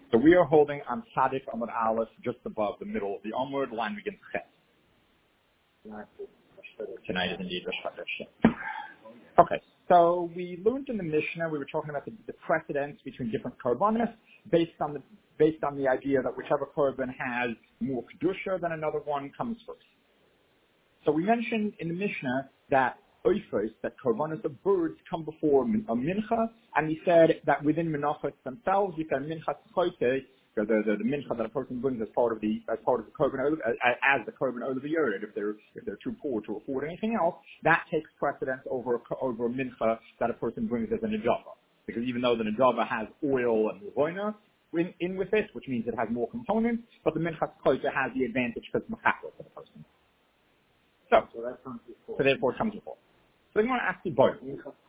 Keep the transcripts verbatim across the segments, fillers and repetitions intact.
So we are holding on Tzadik Amud Aleph, just above the middle of the Amud. The line begins Chet. Tonight is indeed Rosh Hashanah. Okay, so we learned in the Mishnah, we were talking about the, the precedence between different korbanos based on the based on the idea that whichever korban has more kedusha than another one comes first. So we mentioned in the Mishnah that oifos, that korbanos of birds come before a mincha, and we said that within menachos themselves, we said minchas chote, the, the, the mincha that a person brings as part of the as part of the korban ol- as the korban over the year, if they're if they're too poor to afford anything else, that takes precedence over over a mincha that a person brings as a nejava. Because even though the nejava has oil and levoina in, in with it, which means it has more components, but the minchas chote has the advantage because it's mechaper for the person. So, So that comes before. so therefore it comes before. So I'm going to ask you both.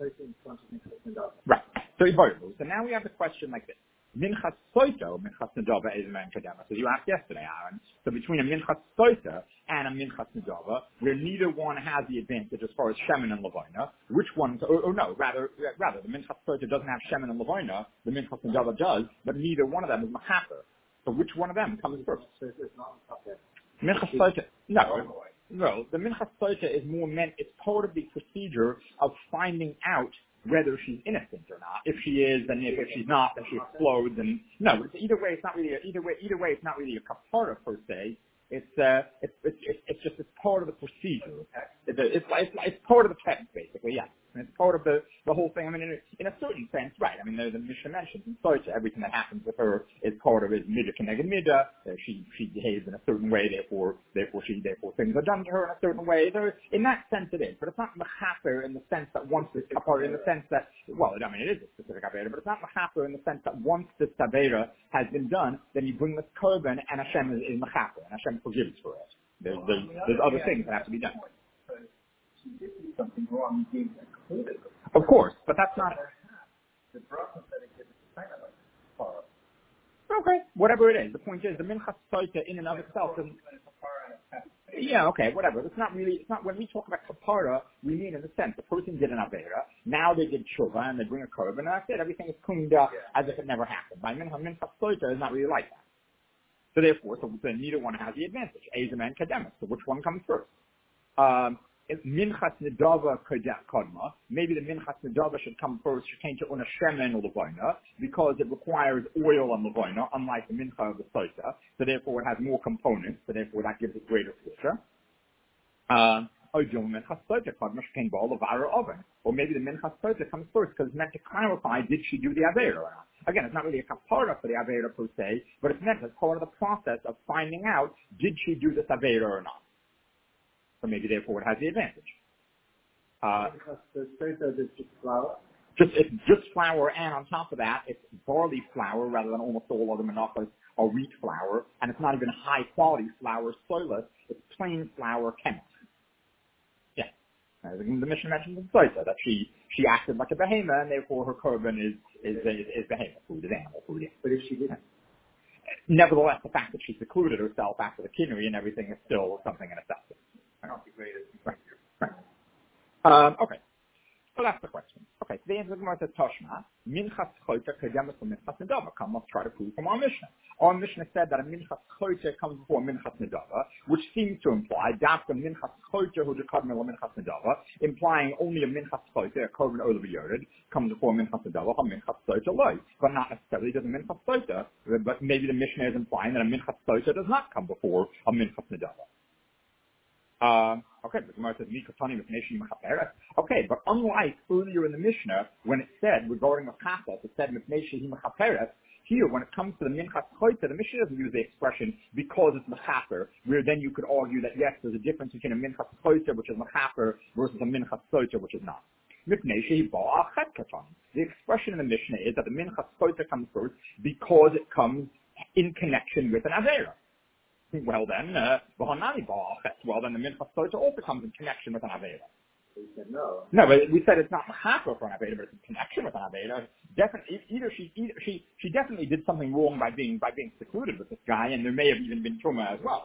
Right. So so now we have the question like this. Minchas soito, minchas nedava is man kadama. So you asked yesterday, Aaron. So between a minchas soita and a minchas nedava, where neither one has the advantage as far as shemen and lavoina, which one? Or, or no, rather, rather the minchas soita doesn't have shemen and lavoina. The minchas nedava does, but neither one of them is machaper. So which one of them comes first? Minchas soita. No. No, the minchas soita is more meant, it's part of the procedure of finding out whether she's innocent or not. If she is, then if, if she's not, then she explodes. And no, it's, either way, it's not really a, either way. Either way, it's not really a kapara per se. It's uh, it's it's it's just it's part of the procedure. It's it's, it's, it's part of the text, basically. Yeah, and it's part of the the whole thing. I mean, in a, in a certain sense, right? I mean, the, the Mishnah mentions in Soita, everything that happens with her is part of his midah keneged midah. Uh, she she behaves in a certain way, therefore therefore she therefore things are done to her in a certain way. There, in that sense, it is, but it's not mechaper in the sense that once this kapara, in the sense that well, I mean, it is a specific avera, but it's not mechaper in the sense that once this avera has been done, then you bring this korban and Hashem is, is mechaper and Hashem forgives for it. There's, there's, there's other things that have to be done. Something wrong being included. Of course, but that's not. The process that it gets kind of like far. Okay, whatever it is. The point is, the minchas soita in and of itself doesn't. Yeah, okay, whatever. It's not really. It's not when we talk about kapara, we mean in the sense the person did an avera. Now they did tshuva and they bring a korban, and that's it. Everything is cleaned up as if it never happened. By minchas minchas soita is not really like that. So therefore, so then neither one has the advantage. Ezem and kademus. So which one comes first? Um, if minchas nedava kodma, maybe the minchas nedava should come first. She came to una shemen or levoina because it requires oil on levoina, unlike the mincha of the soita. So therefore, it has more components. So therefore, that gives it greater feature. Um, or maybe the minchas soita comes first because it's meant to clarify did she do the avera or not. Again, it's not really a kapara for the avera per se, but it's meant as part of the process of finding out did she do this avera or not. So maybe therefore it has the advantage. Uh, the soita is just flour. Just it's just flour, and on top of that, it's barley flour rather than almost all other menachos are wheat flour, and it's not even high quality flour, soyless. It's plain flour, chemist. Yeah, uh, the, the Mishnah mentions in Soita that she she acted like a behemoth, and therefore her korban is is is, is behemoth food, is animal food. Yeah. But if she didn't. Nevertheless, the fact that she secluded herself after the kinui and everything is still something in itself. Not the greatest. Right. Right. Um, okay. So that's the question. Okay. So the answer is says Toshma, minchas choyta kademus minchas nedava. Come, let's try to prove from our Mishnah. Our Mishnah said that a minchas choyta comes before minchas nedava, which seems to imply dafka minchas choyta who dekadmel minchas nedava, implying only a minchas choyta, a korban olav yored, comes before minchas nedava, a minchas choyta loy, but not necessarily does a minchas choyta. But maybe the Mishnah is implying that a minchas choyta does not come before a minchas nedava. Um, okay, but Gemara says, okay, but unlike earlier in the Mishnah, when it said, regarding the Chasas, it said, here, when it comes to the Minchas Choyta, the Mishnah doesn't use the expression because it's Mechaper, where then you could argue that, yes, there's a difference between a Minchas Choyta, which is Mechaper, versus a Minchas Choyta, which is not. The expression in the Mishnah is that the Minchas Choyta comes first because it comes in connection with an Avera. Well then, uh, well then the minchas soita also comes in connection with an avera. We said no. No, but we said it's not mechaper for an avera, but it's in connection with an avera. Definitely, either she, either she, she definitely did something wrong by being by being secluded with this guy, and there may have even been trauma as well.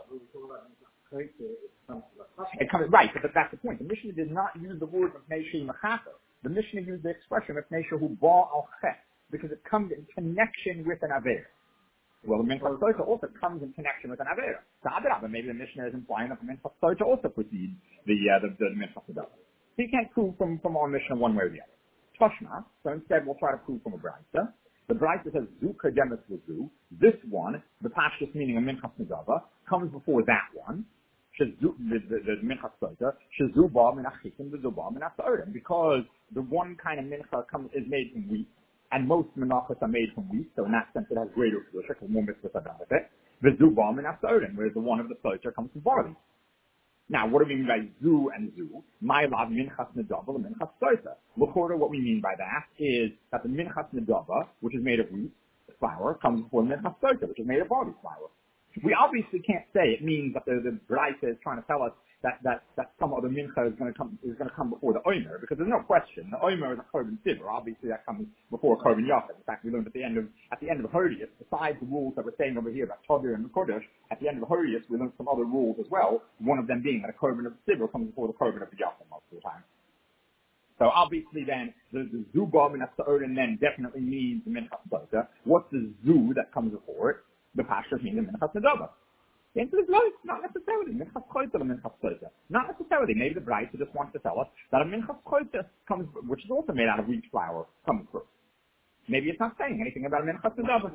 It comes right, but that's the point. The Mishnah did not use the word mepnei mechaper. The Mishnah used the expression mepnei hu ba al chet because it comes in connection with an avera. Well, the Minchas Soita also comes in connection with an Avera. So Adarabah, maybe the Mishnah is implying that the Minchas Soita also precedes the, uh, the, the, the Minchas Nadava. So you can't prove from, from our Mishnah one way or the other. Toshma, so instead we'll try to prove from a Braisa. The Braisa says, Zu Kademis Zu. This one, the Pashtus meaning a Minchas Nadava, comes before that one. Shazu, the, the, the Minchas Soita, Shazu Ba Min Achikim, the Zuba Min Asarim. Because the one kind of Mincha comes, is made from wheat, and most menachos are made from wheat, so in that sense it has greater kedusha, because more mitzvahs are done with it. The Zuba Min Asarim, whereas the one of the Soita comes from barley. Now, what do we mean by zu and zu? My love, minchas nedava, and minchas soita. L'chora, what we mean by that is that the minchas nedava, which is made of wheat flour, comes before the minchas soita, which is made of barley flour. We obviously can't say it means that the, the Braisa is trying to tell us that, that, that some other mincha is going to come, is going to come before the omer, because there's no question. The omer is a korban sivur. Obviously that comes before korban yachid. In fact, we learned at the end of, at the end of Hodius, besides the rules that we're saying over here about Todir and Kodesh, at the end of Hodius, we learned some other rules as well. One of them being that a korban of sivur comes before the korban of the yachid most of the time. So obviously then, the, the Zuba min ha-sa'orin then definitely means the minchas soita. What's the zu that comes before it? The pashas mean the minchas nedava. The answer is no, not necessarily. Minchas choita or minchas soita. Not necessarily. Maybe the Braisa just wants to tell us that a minchas choita comes, which is also made out of wheat flour, comes first. Maybe it's not saying anything about a minchas nedava.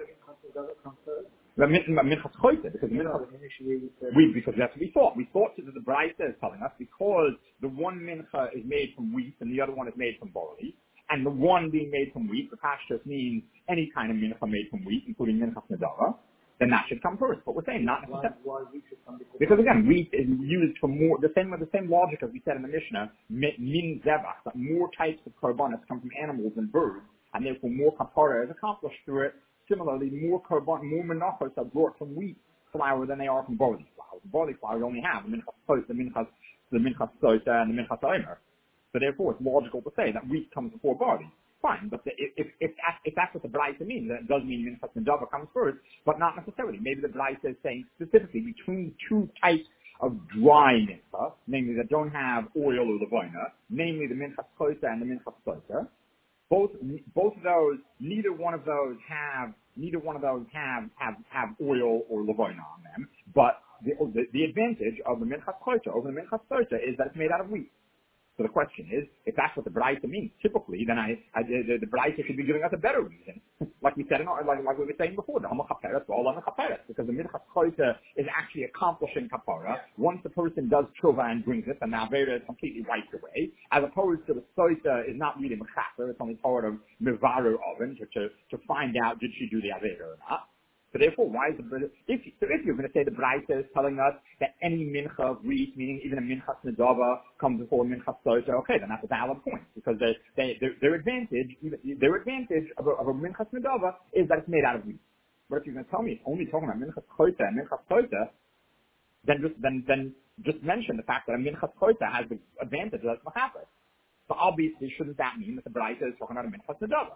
The minchas choita, because minchas, we, because that's what we thought. We thought that the Braisa is telling us because the one mincha is made from wheat and the other one is made from barley, and the one being made from wheat, the pashtus means any kind of mincha made from wheat, including minchas nedava, then that should come first. But we're saying not necessarily. Why, why wheat should come before? Because again, wheat is used for more, the same, the same logic as we said in the Mishnah, min zevach, that more types of korbanos come from animals than birds, and therefore more kapara is accomplished through it. Similarly, more korban, more menachos are brought from wheat flour than they are from barley flour. Barley flour you only have the minchas soita, the minchas, the minchas soita, and the minchas omer. So therefore, it's logical to say that wheat comes before barley. Fine, but the, if, if, that, if that's what the Braisa means, then it does mean minchas nedava comes first, but not necessarily. Maybe the Braisa is saying specifically between two types of dry mincha, namely that don't have oil or levona, namely the minchas soita and the minchas soita. Both, both of those, neither one of those have, neither one of those have, have, have oil or levona on them, but the, the, the advantage of the minchas soita over the minchas soita is that it's made out of wheat. So the question is, if that's what the Braisa means, typically, then I, I the, the Braisa should be giving us a better reason. like we said, in, like, like we were saying before, the Hama Chaperes, all on the Chaperes, because the Minchas Choita is actually accomplishing Kapara. Once the person does Tshuva and brings it, then the Avera is completely wiped away, as opposed to the Soita is not really Mechaper, it's only part of Mivaru Oven, to, to, to find out did she do the Avera or not. So therefore, why is the if so if you're going to say the Braisa is telling us that any mincha of wheat, meaning even a minchas nedava, comes before a minchas soita, okay, then that's a valid point because they, they, their, their advantage, their advantage of a, of a minchas nedava is that it's made out of wheat. But if you're going to tell me it's only talking about minchas soita and minchas soita, then just then then just mention the fact that a minchas soita has the advantage that it's mechaper. So obviously, shouldn't that mean that the Braisa is talking about a minchas nedava?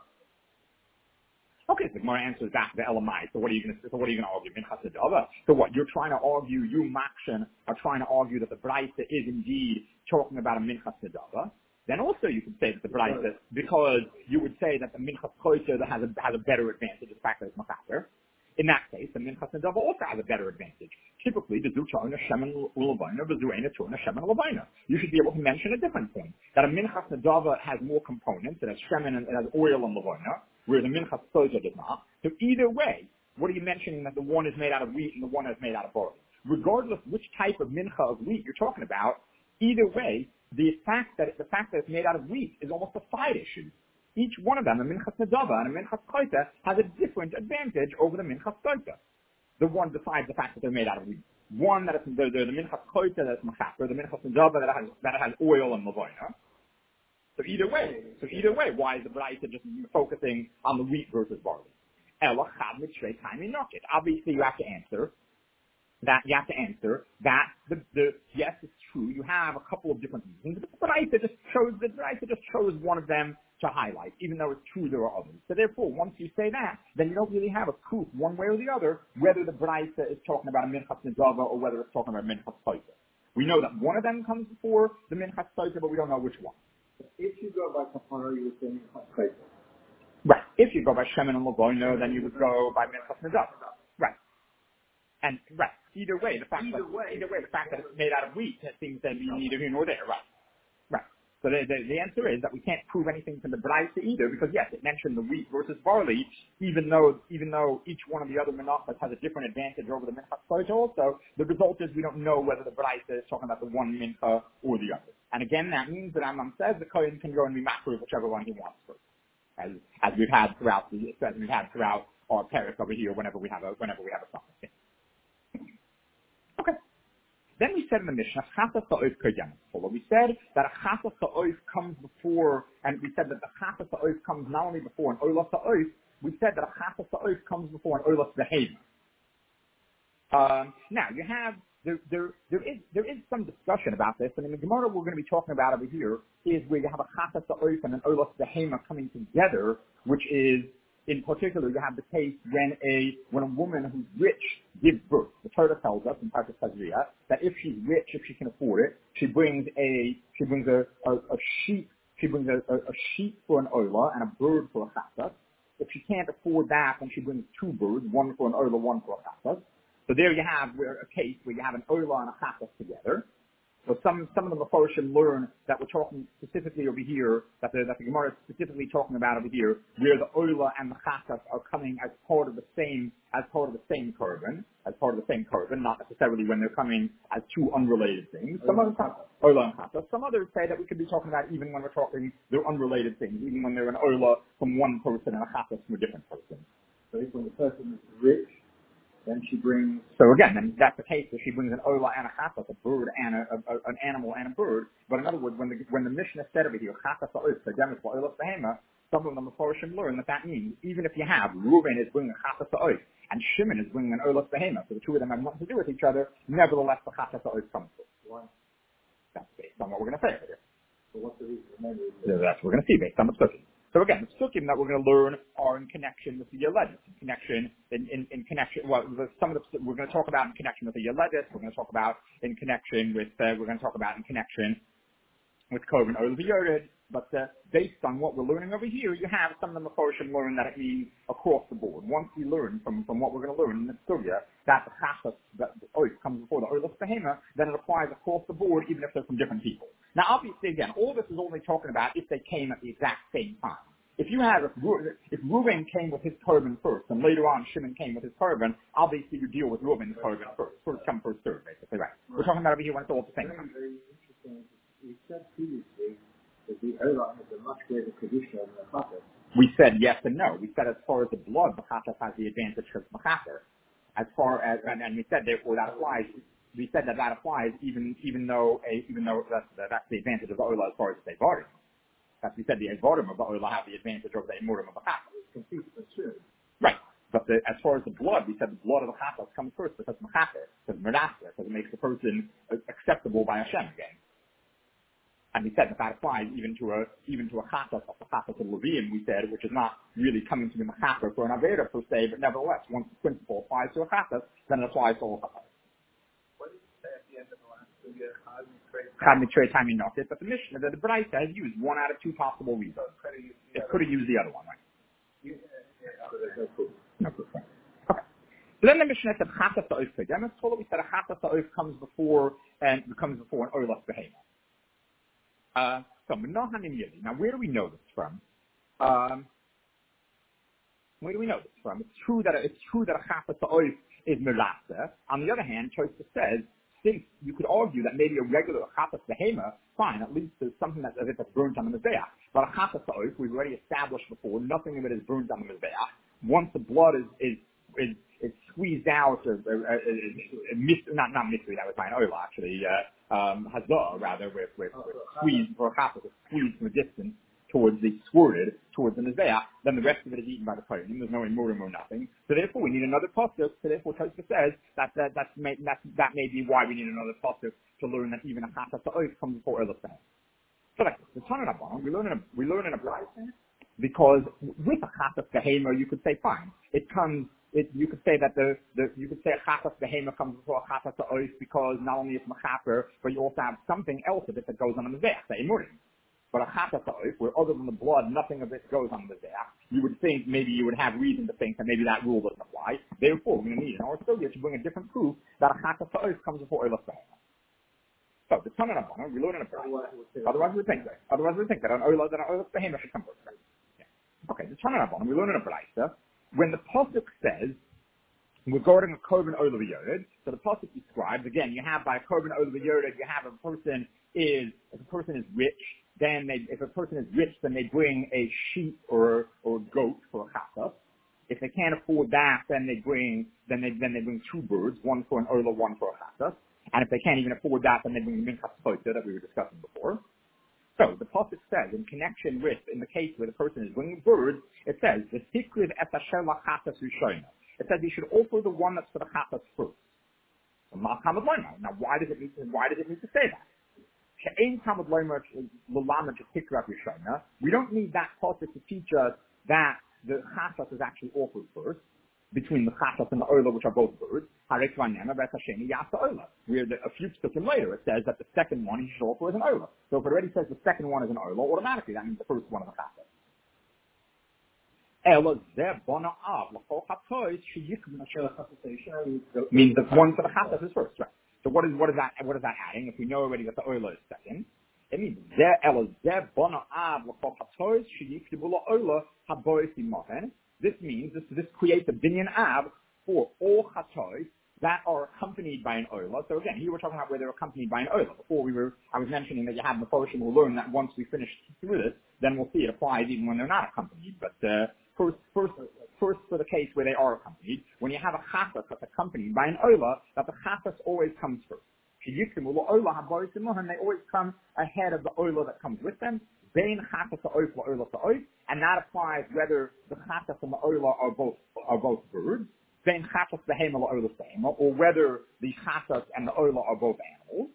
Okay, so the Gemara answers back to the Elamai. So what are you going to? So what are you going to argue? Minchas nedava. So what you're trying to argue? You Makshan are trying to argue that the Braisa is indeed talking about a minchas nedava. Then also you could say that the Braisa, because you would say that the minchas koiter has a has a better advantage, the fact that it's machaper. In that case, the minchas nedava also has a better advantage. Typically, the zu chorna shemen l'levaina, the zu ena chorna shemen l'levaina. You should be able to mention a different point that a minchas nedava has more components. It has shemen and it has oil and levaina, where the minchas soita does not. So either way, what are you mentioning that the one is made out of wheat and the one is made out of barley? Regardless which type of mincha of wheat you're talking about, either way, the fact that the fact that it's made out of wheat is almost a side issue. Each one of them, a minchas nedava and a minchas koita, has a different advantage over the minchas soita. The one besides the fact that they're made out of wheat. One that is the, the, the minchas koita that's machaper, the minchas nedava that has that has oil and levona. So either way, so either way, why is the Braisa just focusing on the wheat versus barley? Obviously, you have to answer that. You have to answer that. The, the yes, it's true. You have a couple of different reasons, but the Braisa just chose the Braisa just chose one of them to highlight, even though it's true there are others. So therefore, once you say that, then you don't really have a proof one way or the other whether the Braisa is talking about a minchas nedava or whether it's talking about a minchas soita. We know that one of them comes before the minchas soita, but we don't know which one. If you go by kapara, you would say minchas koita. Right. If you go by shemen and levona, then you would go by minchas nedava. Right. And right, either way, the fact Either that way, either way, the fact that it's made out of wheat seems to be neither here nor there. Right, right. So the, the, the answer is that we can't prove anything from the Braisa either, because yes, it mentioned the wheat versus barley, even though even though each one of the other menachas has a different advantage over the minchas sojo. So the result is we don't know whether the Braisa is talking about the one mincha or the other. And again, that means that Rambam says the kohen can go and be makruv whichever one he wants to, as as we've had throughout the as we've had throughout our parak over here whenever we have a whenever we have a suffix. Okay. Then we said in the Mishnah, chasas ha'oif kodemet. So we said that a chasas ha'oif comes before, and we said that the chasas ha'oif comes not only before an olas ha'oif, we said that a chasas ha'oif comes before an olas behema. Um, now you have there there there is there is some discussion about this, and in the Gemara we're going to be talking about over here is where you have a chasas ha'oif and an olas behema coming together, which is in particular, you have the case when a when a woman who's rich gives birth. The Torah tells us in Parashat Tazria that if she's rich, if she can afford it, she brings a she brings a, a, a sheep she brings a, a, a sheep for an ola and a bird for a chasas. If she can't afford that, then she brings two birds, one for an ola, one for a chasas. So there you have where a case where you have an ola and a chasas together. So some some of the Mephoshim learn that we're talking specifically over here, that the, that the Gemara is specifically talking about over here, where the Oila and the Chasas are coming as part of the same, as part of the same korban, as part of the same korban, not necessarily when they're coming as two unrelated things. Some others, Oila and Chasas. Some others say that we could be talking about even when we're talking, they're unrelated things, even when they're an Oila from one person and a Chasas from a different person. So if when the person is rich, then she brings. So again, then that's the case that she brings an ola and a chasas, a bird and a, a, a, an animal and a bird. But in other words, when the when the Mishnah said over here, chasas ha'ois, kodemet ha'olas behema, some of the Mephoshim learn that that means even if you have Reuven is bringing a chasas ha'ois and Shimon is bringing an olas behema, so the two of them have nothing to do with each other, nevertheless the chasas ha'ois comes through. Why? That's based on what we're going to say over here. So what's the reason? The main reason? So that's what we're going to see based on the psukim. So again, the psukim that we're going to learn are in connection with the Yeledis, in connection, in, in, in connection, well, the, some of the, we're going to talk about in connection with the Yeledis, we're going to talk about in connection with, uh, we're going to talk about in connection with Koven or the Yored, but uh, based on what we're learning over here, you have some of the Mephoshim learn that it means across the board. Once we learn from, from what we're going to learn in the Sugya, that the Chasas, that the Ois comes before the Oilas Behema, then it applies across the board, even if they're from different people. Now, obviously, again, all this is only talking about if they came at the exact same time. If you have, if, if Reuven came with his turban first, and later on Shimon came with his turban, obviously you deal with Reuven's turban first. First come, first served, basically, right? We're talking about over here when it's all at the same time. Very, very interesting. We said previously that the Ola has a much greater tradition than the Chasas. We said yes and no. We said as far as the blood, the Chasas has the advantage of the Chaser. As far as, and, and we said therefore that applies, we said that that applies even, even though, a, even though that's, that's the advantage of the Ola as far as the Varim. As we said, the Evorim of the Oila have the advantage over the Emurim of the Chasas. Complete for sure. Right. But the, as far as the blood, we said the blood of the Chasas comes first because Mechaper, because Merdasa, because it makes the person acceptable by Hashem again. And we said that that applies even to a even to a Chasas of the Chasas of Levium, we said, which is not really coming to be Mechaper for an Aveda per se, but nevertheless, once the principle applies to a Chasas, then it applies to all Chasas. What did you say at the end of the last video? Chad Mitzray time you knocked it, but the Mishnah, the, the Braisa has used one out of two possible reasons. It could have used the other one, right? No proof. Right? Okay. So then the Mishnah said Chasas ha'oif kodemet. So we said a Chasas ha'oif comes before and comes before an Oilas behema. Uh, so now where do we know this from? Um, where do we know this from? It's true that it's true that a Chasas ha'oif is merasa. On the other hand, Tosfos says, since you could argue that maybe a regular chasas behema, fine, at least there's something that's as if it's burnt on the mizbeach. But a chasas ha'oif, we've already established before, nothing of it is burnt on the mizbeach. Once the blood is is is, is squeezed out, or, or, or, or, or not not mystery, that was my oil actually, uh, um, hazah rather, with with, with squeezed for a chasas, squeezed from a distance towards the squirted towards the mizbeach, then the rest of it is eaten by the kohen. There's no imurim or nothing. So therefore, we need another pasuk. So therefore, Tosfos says that that that's may, that that may be why we need another pasuk to learn that even a chasas ha'oif comes before Oilas behema. So like the Tanna Rabbanan, we learn in a we learn in a Braisa because with a chasas behema, you could say fine, it comes. It, you could say that the, the you could say a chasas behema comes before a chasas ha'oif because not only it's mechaper, but you also have something else of it that goes on the mizbeach, the imurim. But a chasas ha'oif, where other than the blood, nothing of this goes on the mizbeach, you would think maybe you would have reason to think that maybe that rule doesn't apply. apply. Therefore, we're going to need an Orstolia to bring a different proof that a Chatas Ha'ois comes before Oilas Behema. So, the Tanna Rabbanan, we learn in a prayer. Otherwise, we think that. Otherwise, we think that an Oilas and an Oilas Behema should come first. Yeah. Okay, the Tanna Rabbanan, we learn in a Braisa, when the Pasuk says, regarding a Korban Olav Yored, so the Pasuk describes, again, you have by a Korban Olav Yored, you have a person is, if a person is rich, then they, if a person is rich, then they bring a sheep or, or a goat for a chasas. If they can't afford that, then they bring, then they, then they bring two birds, one for an Ola, one for a chasas. And if they can't even afford that, then they bring the minchas soita that we were discussing before. So the Pasuk says, in connection with, in the case where the person is bringing birds, it says, the sikriv et asher lachasas rishona. It says he should offer the one that's for the chasas first. So, now, why does it need to, why does it need to say that? We don't need that pasuk to teach us that the chasas is actually offered first, between the chasas and the oila, which are both birds. Where the, a few psukim later, it says that the second one he should offer is an oila. So if it already says the second one is an oila, automatically that means the first one is a chasas. Means the one for the chasas is first, right? So what is what is that? What is that adding? If we know already that the oila is second, it means this means this this creates a binyan av for all chatois that are accompanied by an oila. So again, here we're talking about where they're accompanied by an oila. Before we were, I was mentioning that you have Mephoroshim. We'll learn that once we finish through this, then we'll see it applies even when they're not accompanied. But uh, first, first, first for the case where they are accompanied, when you have a chasas that's accompanied by an oila, that the chasas always comes first. They always come ahead of the oila that comes with them. And that applies whether the chasas and the oila are both are both birds, or whether the chasas and the oila are both animals.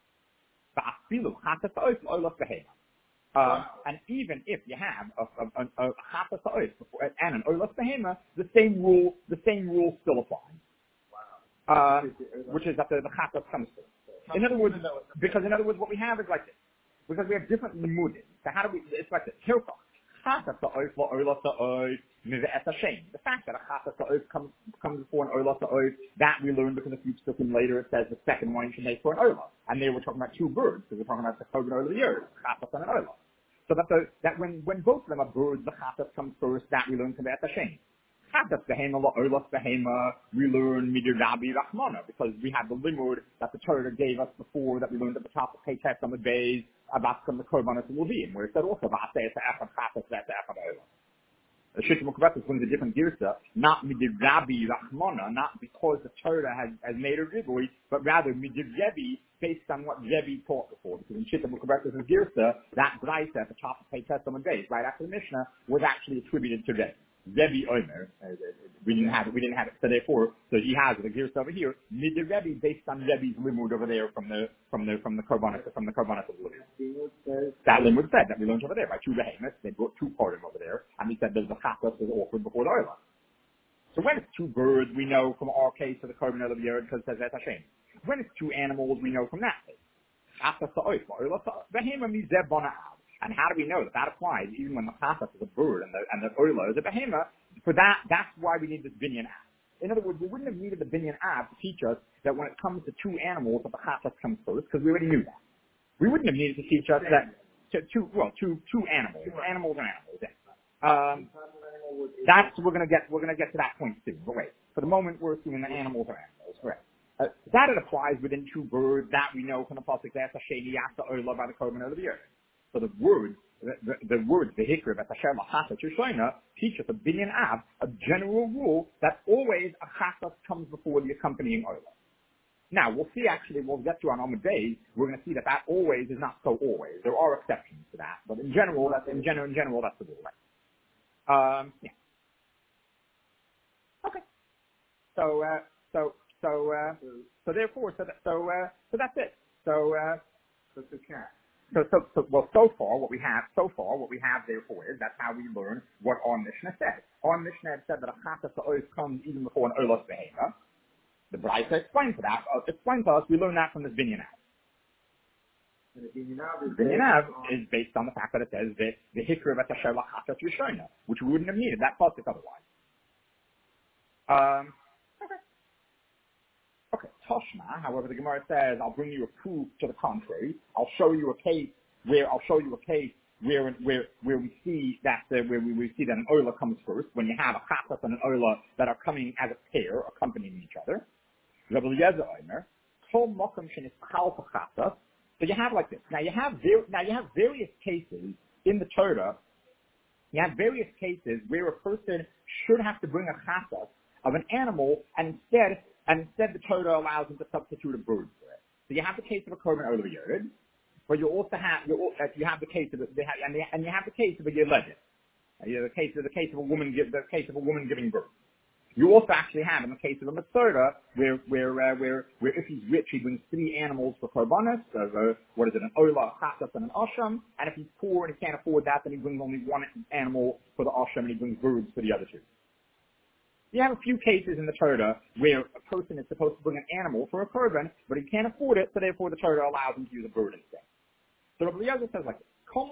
Uh, and even if you have a, a, a, a chasas and an oila behema, the same rule the same rule still applies. Uh, which is that the, the chasas comes first. In other words, because in other words, what we have is like this. Because we have different limudim. So how do we, it's like this. Hilchah. Chasas ha'oif la'oila ha'oif mive'et Hashem. The fact that a chasas ha'oif comes, comes before an oila ha'oif, that we learned because a few psukim later it says the second one you should make for an oila. And they were talking about two birds, because we're talking about the korban oila of the year, chasas and an oila. So that the, that when, when both of them are birds, the chasas comes first, that we learn from the Hashem. Chasas behema la'oila behema, we learn midir Rabbi Rachmana, because we had the limud that the Torah gave us before, that we learned at the top of Pei on the days, about some of the korbanos of Levim, where it said also about say it's a echad chasas, that's a echad oila. The Shittim Ukvatis brings a different girsa, not midir Rabbi Rachmana, not because the Torah has, has made a ribui, but rather midir Rebbe, based on what Rebbe taught before. Because in Shittim Ukvatis' girsa, that Braisa at the top of Pei on the days, right after the Mishnah, was actually attributed to Rebbe. Rebbe Omer, uh, we didn't have it, we didn't have it, so therefore, so he has it, the gears over here, Midir Rebbe based on Rebbe's limud over there from the, from the, from the korbanos, from the korbanos of Levim. That limud said that we learned over there by two behemoths, they brought two partim over there, and he said there's the chasas was offered before the oila. So when it's two birds, we know from our case of the korban of the year, because it says that's Hashem. When it's two animals, we know from that case. Chasas ha'oif, oila behema mizeh bona'av. And how do we know that that applies even when the chasas is a bird and the, and the oila is a behema? For that, that's why we need this binyan av. In other words, we wouldn't have needed the binyan av to teach us that when it comes to two animals, that the chasas comes first, because we already knew that. We wouldn't have needed to teach us that to, two, well, two, two animals, animals and animals. Yeah. Um, that's we're gonna get we're gonna get to that point soon. But wait, for the moment we're assuming that animals are animals, correct? Uh, that it applies within two birds. That we know from the pasuk that's a sheni yasa oila by the korban of the earth. So the words, the, the, the words, the hikr, that Hashem Chasas Yishoina teach us a binyan av, a general rule that always a chasas comes before the accompanying oila. Now we'll see. Actually, we'll get to on Amud Beis. We're going to see that that always is not so always. There are exceptions to that, but in general, that's in general. In general, that's the rule, right? Um, yeah. Okay. So, uh, so, so, uh, so therefore, so that, so, uh, so that's it. So, uh, so, so, so, so, so, well, so far, what we have, so far, what we have, therefore, is that's how we learn what our Mishnah said. Our Mishnah said that a chasas always comes even before an olos behema. The Braisa explains to that. Uh, explains to us. We learn that from this binyan av. The binyan av is based on the fact that it says that the hikra v'tasher lachasas rishona, which we wouldn't have needed that pasuk otherwise. Um, okay. Okay. Toshma, however, the Gemara says, I'll bring you a proof to the contrary. I'll show you a case where I'll show you a case where where where we see that uh, where we, we see that an oila comes first when you have a chasas and an oila that are coming as a pair, accompanying each other. Rabbi Eliezer Omer, Kol Mokum Shenischal Chasas. So you have like this. Now you have ver- now you have various cases in the Torah. You have various cases where a person should have to bring a chasas of an animal, and instead and instead the Torah allows him to substitute a bird for it. So you have the case of a korban oila yered. But you also have you, uh, you have the case of they have, and, they, and you have the case of a yeledet. Uh, you know, the case of the case of a woman give the case of a woman giving birth. You also actually have in the case of a matzora where where uh, where where if he's rich he brings three animals for korbanos. So, uh, what is it? An ola, a chasas, and an asham. And if he's poor and he can't afford that, then he brings only one animal for the asham and he brings birds for the other two. You have a few cases in the Torah where a person is supposed to bring an animal for a korban, but he can't afford it, so therefore the Torah allows him to use a bird instead. So Rabbi Eliezer says like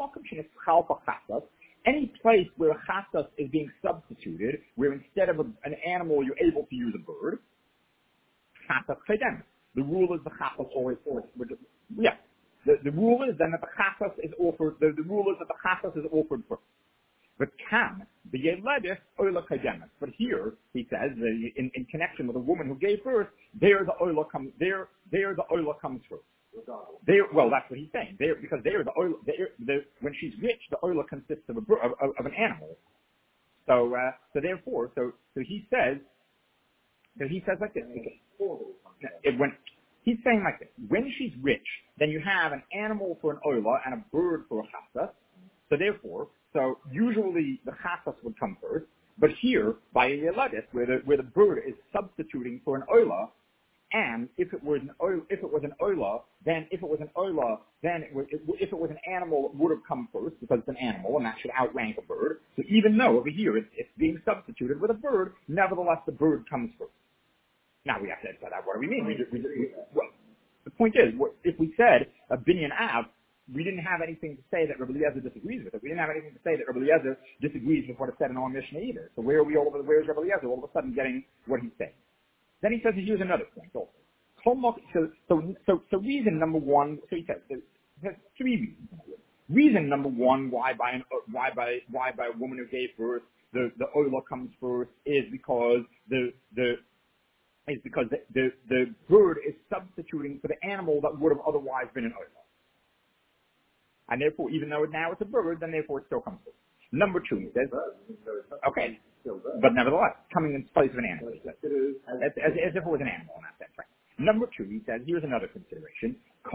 this, any place where a chasas is being substituted, where instead of a, an animal you're able to use a bird, chasas chedem. The rule is the chasas always, always yeah. The, the rule is then that the chasas is offered, the, the rule is that the chasas is offered first. But can be yeledis oila chedem. But here, he says, in, in connection with a woman who gave birth, there the oila comes, there, there the oila comes first. They, well, that's what he's saying. They, because they are the oil. They are, the, when she's rich, the oil consists of, a, of, of, of an animal. So, uh, so therefore, so so he says, so he says like this. It, when he's saying like this, when she's rich, then you have an animal for an oila and a bird for a chasas. So therefore, so usually the chasas would come first, but here by a yeladis, where the where the bird is substituting for an oila. And if it was an oil, if it was an oila, then if it was an oila, then it was, it, if it was an animal, it would have come first because it's an animal, and that should outrank a bird. So even though over here it's, it's being substituted with a bird, nevertheless the bird comes first. Now we have to answer that. What do we mean? We, we, we, well, the point is, if we said a binyan av, we didn't have anything to say that Rabbi Eliezer disagrees with it. We didn't have anything to say that Rabbi Eliezer disagrees with what is said in our Mishnah either. So where are we all over? Where is Rabbi Eliezer all of a sudden getting what he's saying? Then he says he uses another point also. So, so, so, so reason number one, so he says, so he has three reasons. Reason number one why by an, why by, why by a woman who gave birth, the, the oila comes first is because the, the, is because the, the, the bird is substituting for the animal that would have otherwise been an oila. And therefore, even though now it's a bird, then therefore it still comes first. Number two, he says, okay, but nevertheless, coming in place of an animal, he says, as, as, as if it was an animal in that sense, right? Number two, he says, here's another consideration,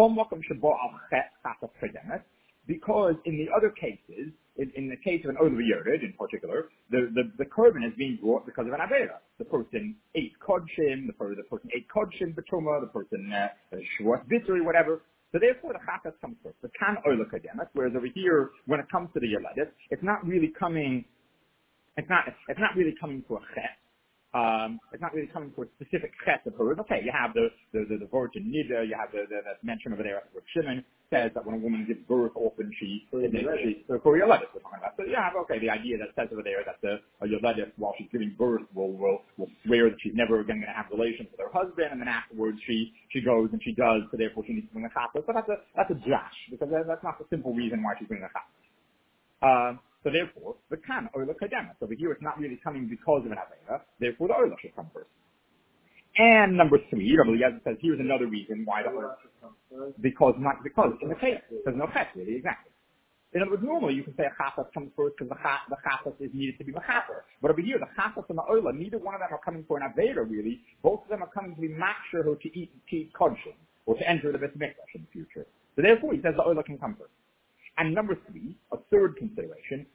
because in the other cases, in, in the case of an Ola Yered in particular, the, the, the korban is being brought because of an Avera. The person ate Kodshim, the, the person ate Kodshim Betuma, the person uh, Shvuas Vitri, whatever. So therefore the chasas comes first. The kan oila kademet, whereas over here, when it comes to the yeledis, it's not really coming, it's not, it's not really coming to a chet. Um, it's not really coming to a specific chet of hers. Okay, you have the, the, the, the virgin nida, you have the, the, that mention over there where Shimon says that when a woman gives birth, often she, she, so for yeledis we're talking about. So you have, okay, the idea that says over there that the, a yeledis, while she's giving birth, will, will, will swear that she's never again going to have relations with her husband, and then afterwards she, she goes and she does, so therefore she needs to bring a chasas. But that's a, that's a drash, because that's not the simple reason why she's bringing a chasas. Um, so therefore, the kan oila kademet. Over here, it's not really coming because of an avera. Therefore, the oila should come first. And number three, Rabbi Eliezer says, here's another reason why the oila should come first. Because not because in the case there's no chet really exactly. In other words, normally you can say a chasas comes first because the cha, the chasas is needed to be mechaper. But over here, the chasas and the oila, neither one of them are coming for an avera really. Both of them are coming to be makshir to eat to eat kodshim or to enter the Beit Mikdash in the future. So therefore, he says the oila can come first. And number three, a third consideration,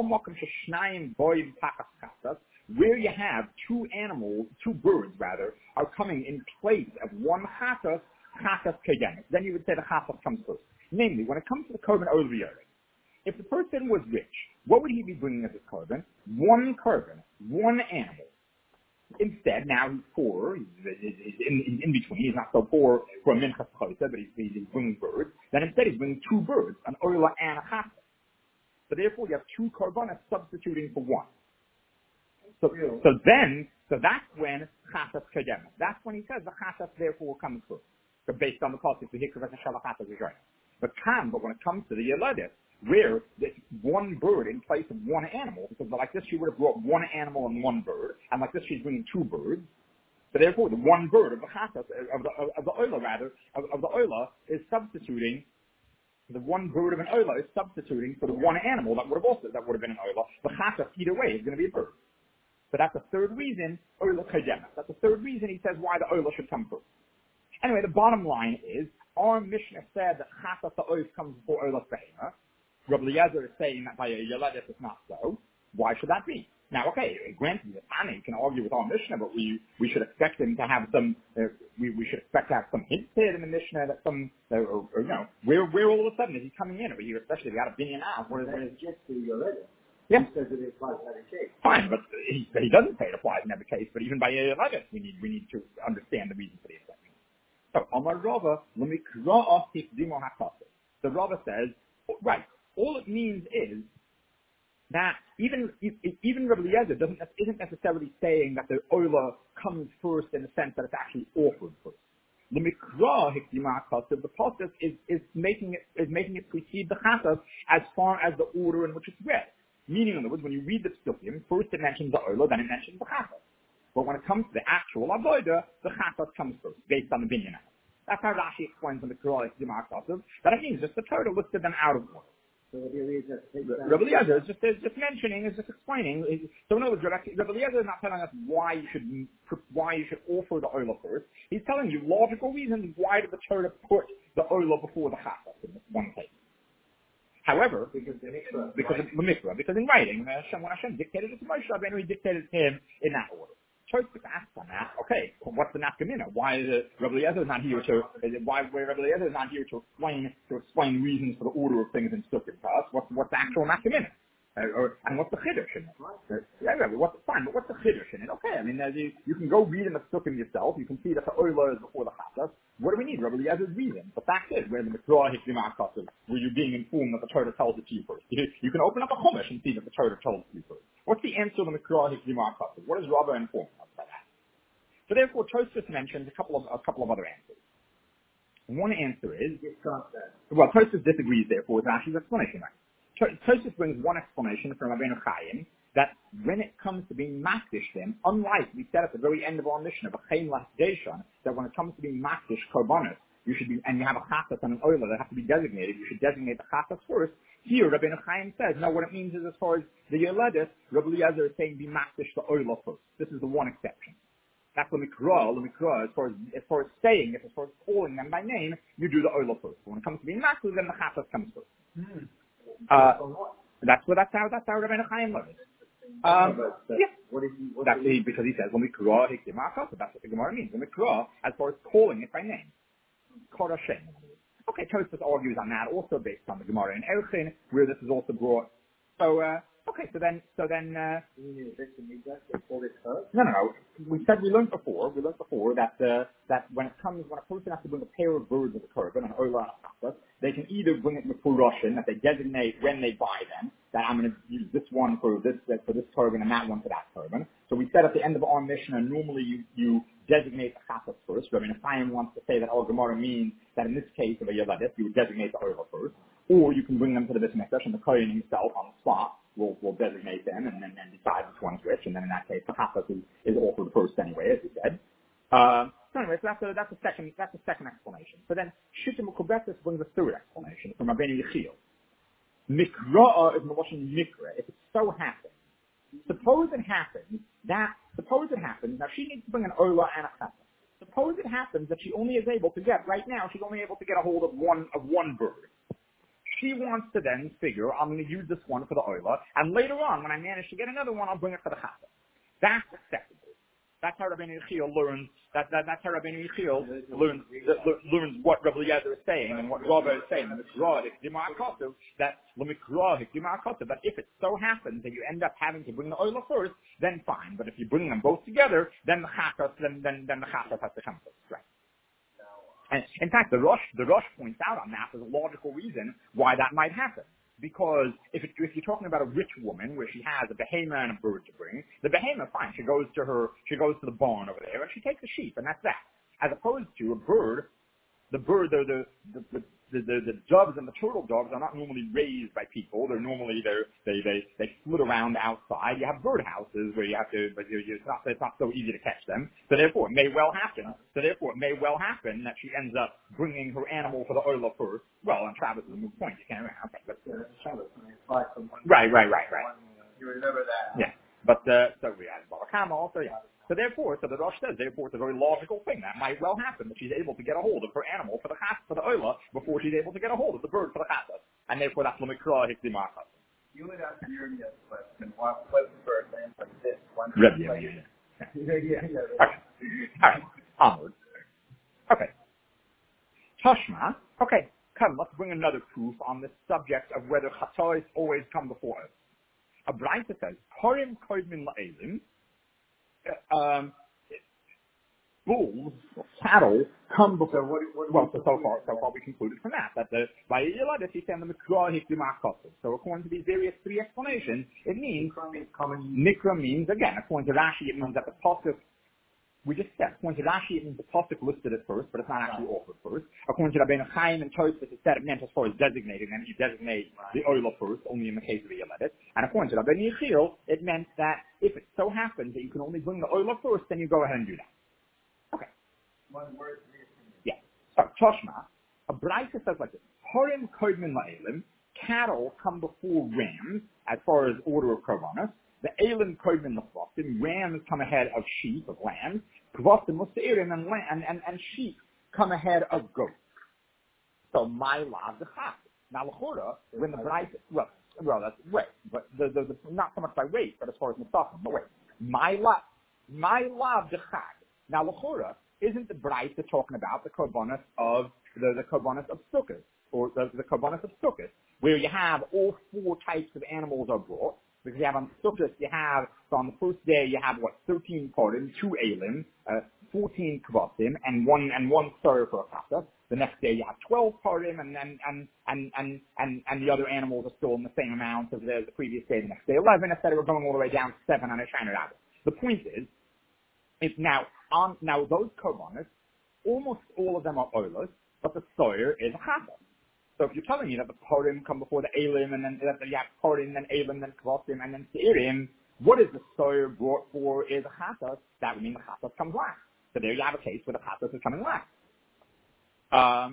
where you have two animals, two birds rather, are coming in place of one chasas, chasas kedemet. Then you would say the chasas comes first. Namely, when it comes to the korban oil yered, if the person was rich, what would he be bringing as his korban? One korban, one animal. Instead, now he's poor, he's, he's, he's, in, he's in between, he's not so poor for a minchas chayta, but he's, he's bringing birds. Then instead he's bringing two birds, an oila and a chasas. So therefore you have two korbanos substituting for one. So, so then, So that's when chasas kademet. That's when he says the chasas therefore comes through. So based on the concept of hikra v'shala chasas is right. But kam, but when it comes to the yeladet, where there's one bird in place of one animal, because like this she would have brought one animal and one bird, and like this she's bringing two birds. So therefore, the one bird of the chasas, of the of the oila rather, of, of the oila is substituting. The one bird of an oila is substituting for the one animal that would have also that would have been an oila. The chasas either way is going to be a bird. So that's the third reason oila kademet. That's the third reason he says why the oila should come first. Anyway, the bottom line is our Mishnah said that chasas the oif comes before oila behema. Rabbi Eliezer is saying that by a yeladet it's not so. Why should that be? Now, okay, granted, the Tani can argue with our Mishnah, but we we should expect him to have some. Uh, we we should expect to have some hints here in the Mishnah that some, uh, or, or, you know, where where all of a sudden is he coming in over here? Especially if you got a binyan out. What is it? Just the yeladet. Yeah. He says it applies in every case. Fine, but he, he doesn't say it applies in every case. But even by a yeladet, we need we need to understand the reason for the exception. So, Amar Rava, let me draw off Tikdimo Hakasa. The Rava says, right. All it means is that even even Rabbi Eliezer doesn't isn't necessarily saying that the oila comes first in the sense that it's actually offered first. The mikra hikdima chassav, the pasuk is is making it is making it precede the chassav as far as the order in which it's read. Meaning, in other words, when you read the psukim, first it mentions the oila, then it mentions the chassav. But when it comes to the actual avodah, the chassav comes first, based on the binyan. That's how Rashi explains in the mikra hikdima chassav. That it means just the Torah listed them out of order. So Rabbi Eliezer Rabbi Eliezer is just, is just mentioning, is just explaining. So in other words, Rabbi Eliezer is not telling us why you should why you should offer the oila first. He's telling you logical reasons why did the Torah put the oila before the chassav in this one case. However, because the mikra, because of the mikra, because in writing, Hashem, when Hashem dictated it to Moshe Rabbeinu, he dictated it to him in that order. Tosfos asks on that, okay, well, what's the nafkamina? Why is it, Rabbi Eliezer is not here to, is it, why, why Rabbi Eliezer is not here to explain, to explain reasons for the order of things in Sukkim to us? What's, what's the actual nafkamina? Uh, or, and what's the chiddush in it? Uh, yeah, yeah, what's, fine, but what's the chiddush in it? Okay, I mean, uh, you, you can go read in the Sukkim yourself, you can see that the oila is before the chassav. What do we need? Rabbi Eliezer's reason. The fact is, where the Mitzvah Hikdima Chassav, where you're being informed that the Torah tells it to you first. You, you can open up a Chumash and see that the Torah tells it to you first. What's the answer to the Mitzvah Hikdima Chassav? What does Rabbi inform us by that? So therefore, Tosfos mentions a couple of a couple of other answers. One answer is, well, Tosfos disagrees therefore with Rashi's explanation. Right? Tosfos brings one explanation from Rabbeinu Chaim that when it comes to being makdish them, unlike we said at the very end of our Mishnah, that when it comes to being makdish korbanos, you should be, and you have a chasas and an oila that have to be designated, you should designate the chasas first. Here, Rabbeinu Chaim says, no, what it means is as far as the yeladet, Rabbi Eliezer is saying be makdish the oila first. This is the one exception. That's the mikra, the mikra, as far as, as far as saying it, as far as calling them by name, you do the oila first. When it comes to being makdish, then the chasas comes first. Hmm. Uh, that's what, that's how, that's how Rabbeinu Chaim learns. Um, but, uh, yeah. What is he, what that's is he, he, because he says, Mikra, Hikdima Chassav. That's what the Gemara means. Mikra, as far as calling it by name. Kor Hashem. Okay, Tosfos argues on that, also based on the Gemara in Erchin, where this is also brought. So, uh, okay, so then, so then, uh, no, no, no. We said, we learned before, we learned before that, uh, that when it comes, when a person has to bring a pair of birds with a korban, an oila and a chassav, they can either bring it before Roshan, that they designate when they buy them, that I'm going to use this one for this, for this korban and that one for that korban. So we said at the end of our Mishnah, normally you, you designate the chassav first. I mean, if Chaim wants to say that our Gemara means that in this case of a yeladet, you would designate the oila first, or you can bring them to the Beit Mikdash and the Kohen himself on the spot will will designate them and then and decide which one's which, and then in that case the chassav is, is offered first anyway, as we said. Um, so anyway, so that's a that's a second that's a second explanation. So then Shittim Ukubetis brings a third explanation from Rabbeinu Yechiel. Mikra is Mawashin Mikra. If it so happens, suppose it happens that suppose it happens now she needs to bring an oila and a chassav. Suppose it happens that she only is able to get right now she's only able to get a hold of one of one bird. She wants to then figure, I'm going to use this one for the oila, and later on, when I manage to get another one, I'll bring it for the chassav. That's acceptable. That's how Rabbeinu Yechiel learns. That, that that's how Rabbeinu Yechiel learns learns what Rabbi Eliezer is saying and what Rabbi is saying. That that if it so happens that you end up having to bring the oila first, then fine. But if you bring them both together, then the chassav then then then the chassav has to come first, right? And in fact, the Rosh, the Rosh points out on that as a logical reason why that might happen. because if, it, if you're talking about a rich woman where she has a behemoth and a bird to bring, the behemoth, fine, she goes to her, she goes to the barn over there and she takes a sheep and that's that. As opposed to a bird, the bird, the, the, the, the The, the, the doves and the turtle doves are not normally raised by people. They're normally, they're, they, they, they flit around outside. You have birdhouses where you have to, but you, you, it's not, it's not so easy to catch them. So therefore, it may well happen, so therefore, it may well happen that she ends up bringing her animal for the oiler first. Well, on Travis is a moot point. You can't, okay, but, Yeah, Shabbos, I mean, it's like from one- right, right, right, right. one, uh, You remember that? Yeah. But, uh, so we had Barakama also, yeah. So therefore, so the Rosh says, therefore it's a very logical thing. That might well happen that she's able to get a hold of her animal for the chas, for the oila, before she's able to get a hold of the bird for the chasas. And therefore that's l'mikra hikdimachas. You would ask Yirmiyah's question, why was the bird land like this? One Rebbe, like, yeah, yeah, yeah, yeah, yeah. Okay. All right. Onward. Okay. Tashma. Okay. Come, let's bring another proof on this subject of whether chatois always come before us. A Braita says, Horim koidmin la'elim, um, bulls, or cattle, come before. So what, what Well, so, so far, so far we concluded from that that the by Yeladet he said the mikra hikdimakosov. So according to these various three explanations, it means nikra means again according to Rashi it means that the pasuk we just said according to Rashi it means the pasuk listed it first, but it's not actually offered first. According to Rabbeinu Chaim and Tosfos it said it meant as far as designating, and you designate the oil first, only in the case of the Yeladet. And according to Rabbeinu Yechiel, it meant that if it so happens that you can only bring the oil first, then you go ahead and do that. Okay. One word. Yeah. So, Toshma, a Braita says like this. Horim koidmin la'elim, cattle come before rams, as far as order of korbanos. The elim koidmin la'chvasim, rams come ahead of sheep, of lambs. Kvasim musairim, and, and, and, and sheep come ahead of goats. So, my lav dechak. Now, l'chora, when the Braita, well, well, that's weight, but the, the, the, not so much by weight, but as far as musafim, but wait. My lav, my lav dechak. Now, l'chora, isn't the Braita talking about the korbanos of the, the korbanos of sukkahs, or the, the korbanos of sukkahs, where you have all four types of animals are brought? Because you have on sukkahs, you have, so on the first day you have what, thirteen kodim, two elim, uh, fourteen kvasim, and one, and one sir for a kasa. The next day you have twelve kodim, and then, and, and, and, and, and the other animals are still in the same amount as the, the previous day, the next day eleven, et cetera, going all the way down to seven on a Shiner Rabbit. The point is, It's now on now those korbanos, almost all of them are oilers, but the soyer is a chata. So if you're telling me that the porim come before the elim, and then that you have porim, then elim, then kvasim, and then seirim, what is the soyer brought for is a chata? That would mean the chata comes last. So there you have a case where the chata is coming last. Um,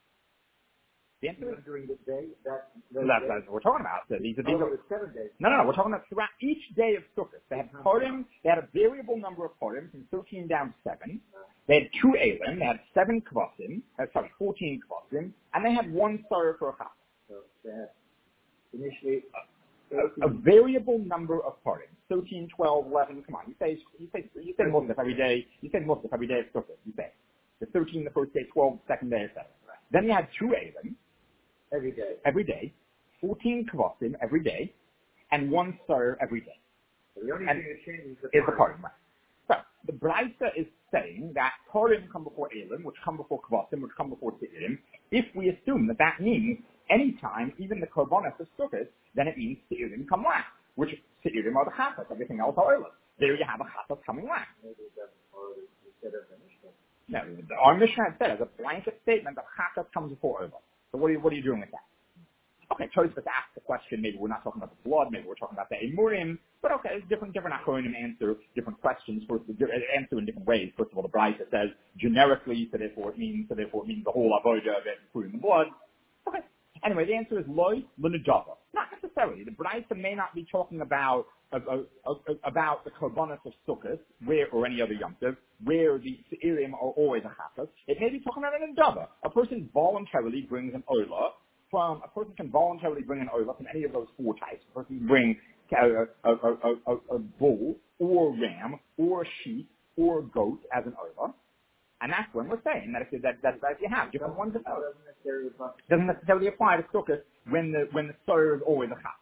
the answer is During the day, that, so that's, that's what we're talking about. So these are these oh, are it's seven days. No, no, no. We're talking about throughout each day of Sukkot. They had Purim. They had a variable number of Purim from thirteen down to seven. They had two Elim. They had seven Kvasim. Uh, sorry, fourteen Kvasim. And they had one Sarah for a Chaf. So they had initially A, a variable number of Purim. thirteen, twelve, eleven. Come on. You say, you say, you say Musaf every day. You say Musaf every day of Sukkot. You say. The thirteen the first day, twelve the second day, et cetera. Then you had two Elim. every day. Every day. fourteen Kvasim every day. And one Sarah every day. So the only And thing that changes is the is the Purim. Right. So, the Braisa is saying that Purim come before Elim, which come before Kvasim, which come before Seirim. If we assume that that means any time, even the Korbanos of Sukkot, then it means Seirim come last, which Seirim are the Chatas, everything else are Elim. There you have a Chatas coming last. Maybe that's or instead of the Mishnah. No, our Mishnah said as a blanket statement that Chatas comes before Elim. So what are you, what are you doing with that? Okay, Tosfos asked the question, maybe we're not talking about the blood, maybe we're talking about the Emurim, but okay, it's different, different Achronim answer different questions, first, answer in different ways. First of all, the Braisa says generically, so therefore it means, so therefore it means the whole avodah of it, including the blood. Okay. Anyway, the answer is loy l'nejava. Not necessarily. The Braisa may not be talking about uh, uh, uh, about the korbanos of Sukkot, where or any other Yom Tov, where the Seirim are always a chatas. It may be talking about an endava. A person voluntarily brings an oila. From a person can voluntarily bring an oila from any of those four types. A person can bring a, a, a, a, a, a bull, or ram, or sheep, or goat as an oila. And that's when we're saying that if, that, that, that if you have different ones of those. Doesn't necessarily apply. Doesn't necessarily apply to Sukkot when the, when the soyer is always a chaf.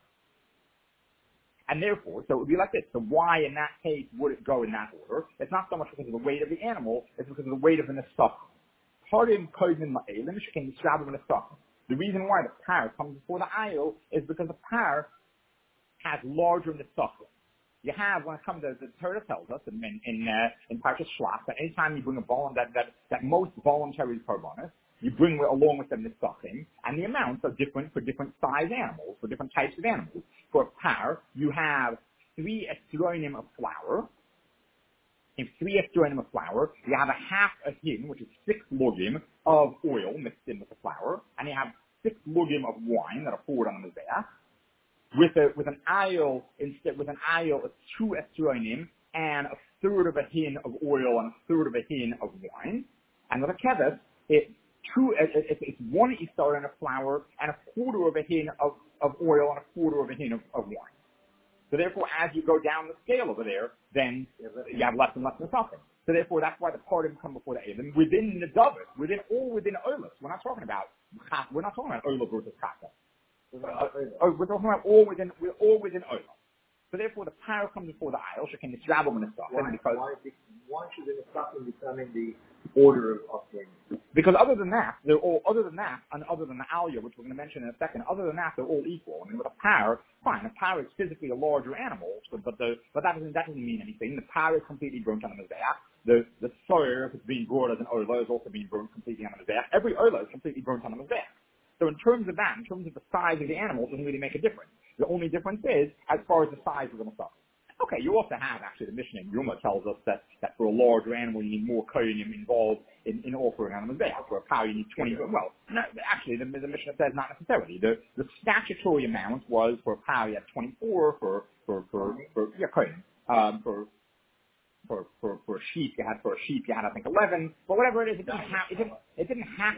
And therefore, so it would be like this. So why in that case would it go in that order? It's not so much because of the weight of the animal, it's because of the weight of the nesachim. Parim koidmin ma'elim, shekin yisrabu nesachim. The reason why the par comes before the ayil is because the par has larger nesachim. You have, when it comes to, the Torah tells us in, in, uh, in Parshas Shlach, that anytime you bring a vol that, that, that most voluntary korbanos, you bring with, along with them nesachim, and the amounts are different for different size animals, for different types of animals. For a par, you have three estronim of flour. In three estronim of flour, you have a half a hin, which is six lugim of oil mixed in with the flour, and you have six lugim of wine that are poured on the mizbeach. With a with an ayil instead with an ayil of two estronim and a third of a hin of oil and a third of a hin of wine, and with a keves, it's two it, it, it's one isar and a flour and a quarter of a hin of, of oil and a quarter of a hin of, of wine. So therefore, as you go down the scale over there, then you have less and less nesachim. So therefore, that's why the partim come before the elim within the davis, within all within oilus. We're not talking about we're not talking about oil versus chaka. Uh, oh, we're talking about all within, we're all within oil. So therefore, the power comes before the ayil. Shekin the travel and stuff. Why, because why, why should the nesachim determine the order of offerings? Because other than that, they're all other than that, and other than the aliyah, which we're going to mention in a second. Other than that, they're all equal. I mean, with a power, fine, a power is physically a larger animal, so, but the but that doesn't that doesn't mean anything. The power is completely burnt on the mizbeach. The the soyer, if it's being brought as an oila, is also being burnt completely on the mizbeach. Every oila is completely burnt on the mizbeach. So in terms of that, in terms of the size of the animal, it doesn't really make a difference. The only difference is as far as the size of the muscle. Okay, you also have actually the Mishnah in Yuma tells us that, that for a larger animal you need more kohanim involved in, in offering animals there. For a cow you need twenty. Well, no, actually the, the Mishnah says not necessarily. The the statutory amount was for a cow you had twenty-four. For for for, for yeah kohanim. Um, for for for for a sheep you had for a sheep you had I think eleven. But whatever it is, it didn't have it didn't it didn't have.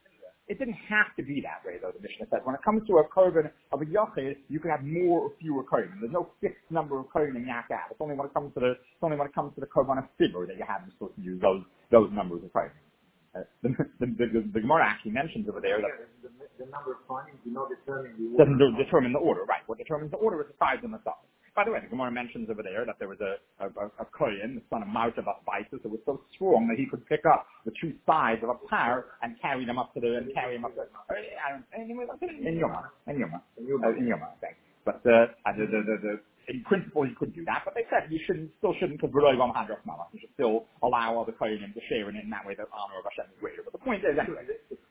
It didn't have to be that way, though, the Mishnah says. When it comes to a korban of a yachid, you can have more or fewer korbanim. There's no fixed number of korbanim you have to have. It's only when it comes to the, it's only when it comes to the korban of sibur that you have supposed to use those, those numbers of korbanim. Uh, the, the, the, the Gemara actually mentions over there that the, the number of times do not determine the order. Doesn't de- determine the order, right. What determines the order is the size of the muscle. By the way, the Gemara mentions over there that there was a, a, a, a Kohen, the son of Marta Basbaitis, that was so strong that he could pick up the two sides of a par and carry them up to the, and carry them up to, I don't, anyway, in Yoma, in Yoma, in Yoma, I think. But, uh, the, the, the, the, in principle, you could do that, but they said you shouldn't, still shouldn't, because you should still allow other Kohenim to share in it, in that way the honor of Hashem is greater. But the point is, anyway,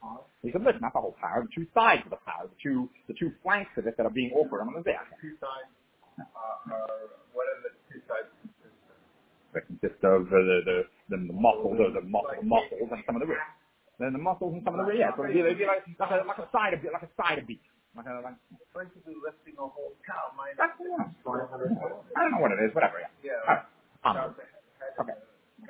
he said, listen, not the whole power, the two sides of the power, the two, the two flanks of it that are being offered on the Mizbeach. Two sides. Uh, uh, what are the two sides consist of? They consist of uh, the, the, the, the muscles, the, the muscle, muscles and some of the ribs. Then the muscles and some of the ribs, yeah. So it'd be, it'd be like, like, a, like a side of like a side of beef. Like a, like, basically lifting a whole cow. My that's the one. I don't know what it is, whatever, yeah. Yeah. All right. Onward. Okay.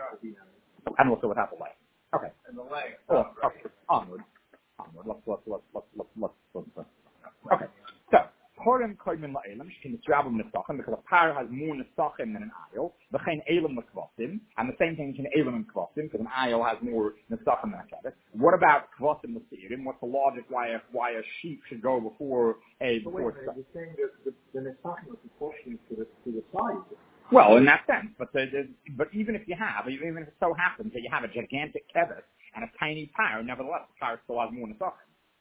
And also with half a leg. Okay. And the leg. Oh, okay. Onward. Onward. Let's, let's, let's, let's, let's, let's, let's, let's. Okay. So, Purim koymin la'elam, shekin nisrabim nesachim, because a par has more nesachim than an ayil. V'chein elam l'kvasim, and the same thing between elam and kvasim, because an ayil has more nesachim than a kevis. What about kvasim l'seirim? What's the logic why a, why a sheep should go before a, so before wait a minute, you're saying that the, the nesachim is proportionate to the, to the size? Well, in that sense, but the, the, but even if you have, even if it so happens that you have a gigantic kevis and a tiny par, nevertheless, the par still has more nesachim.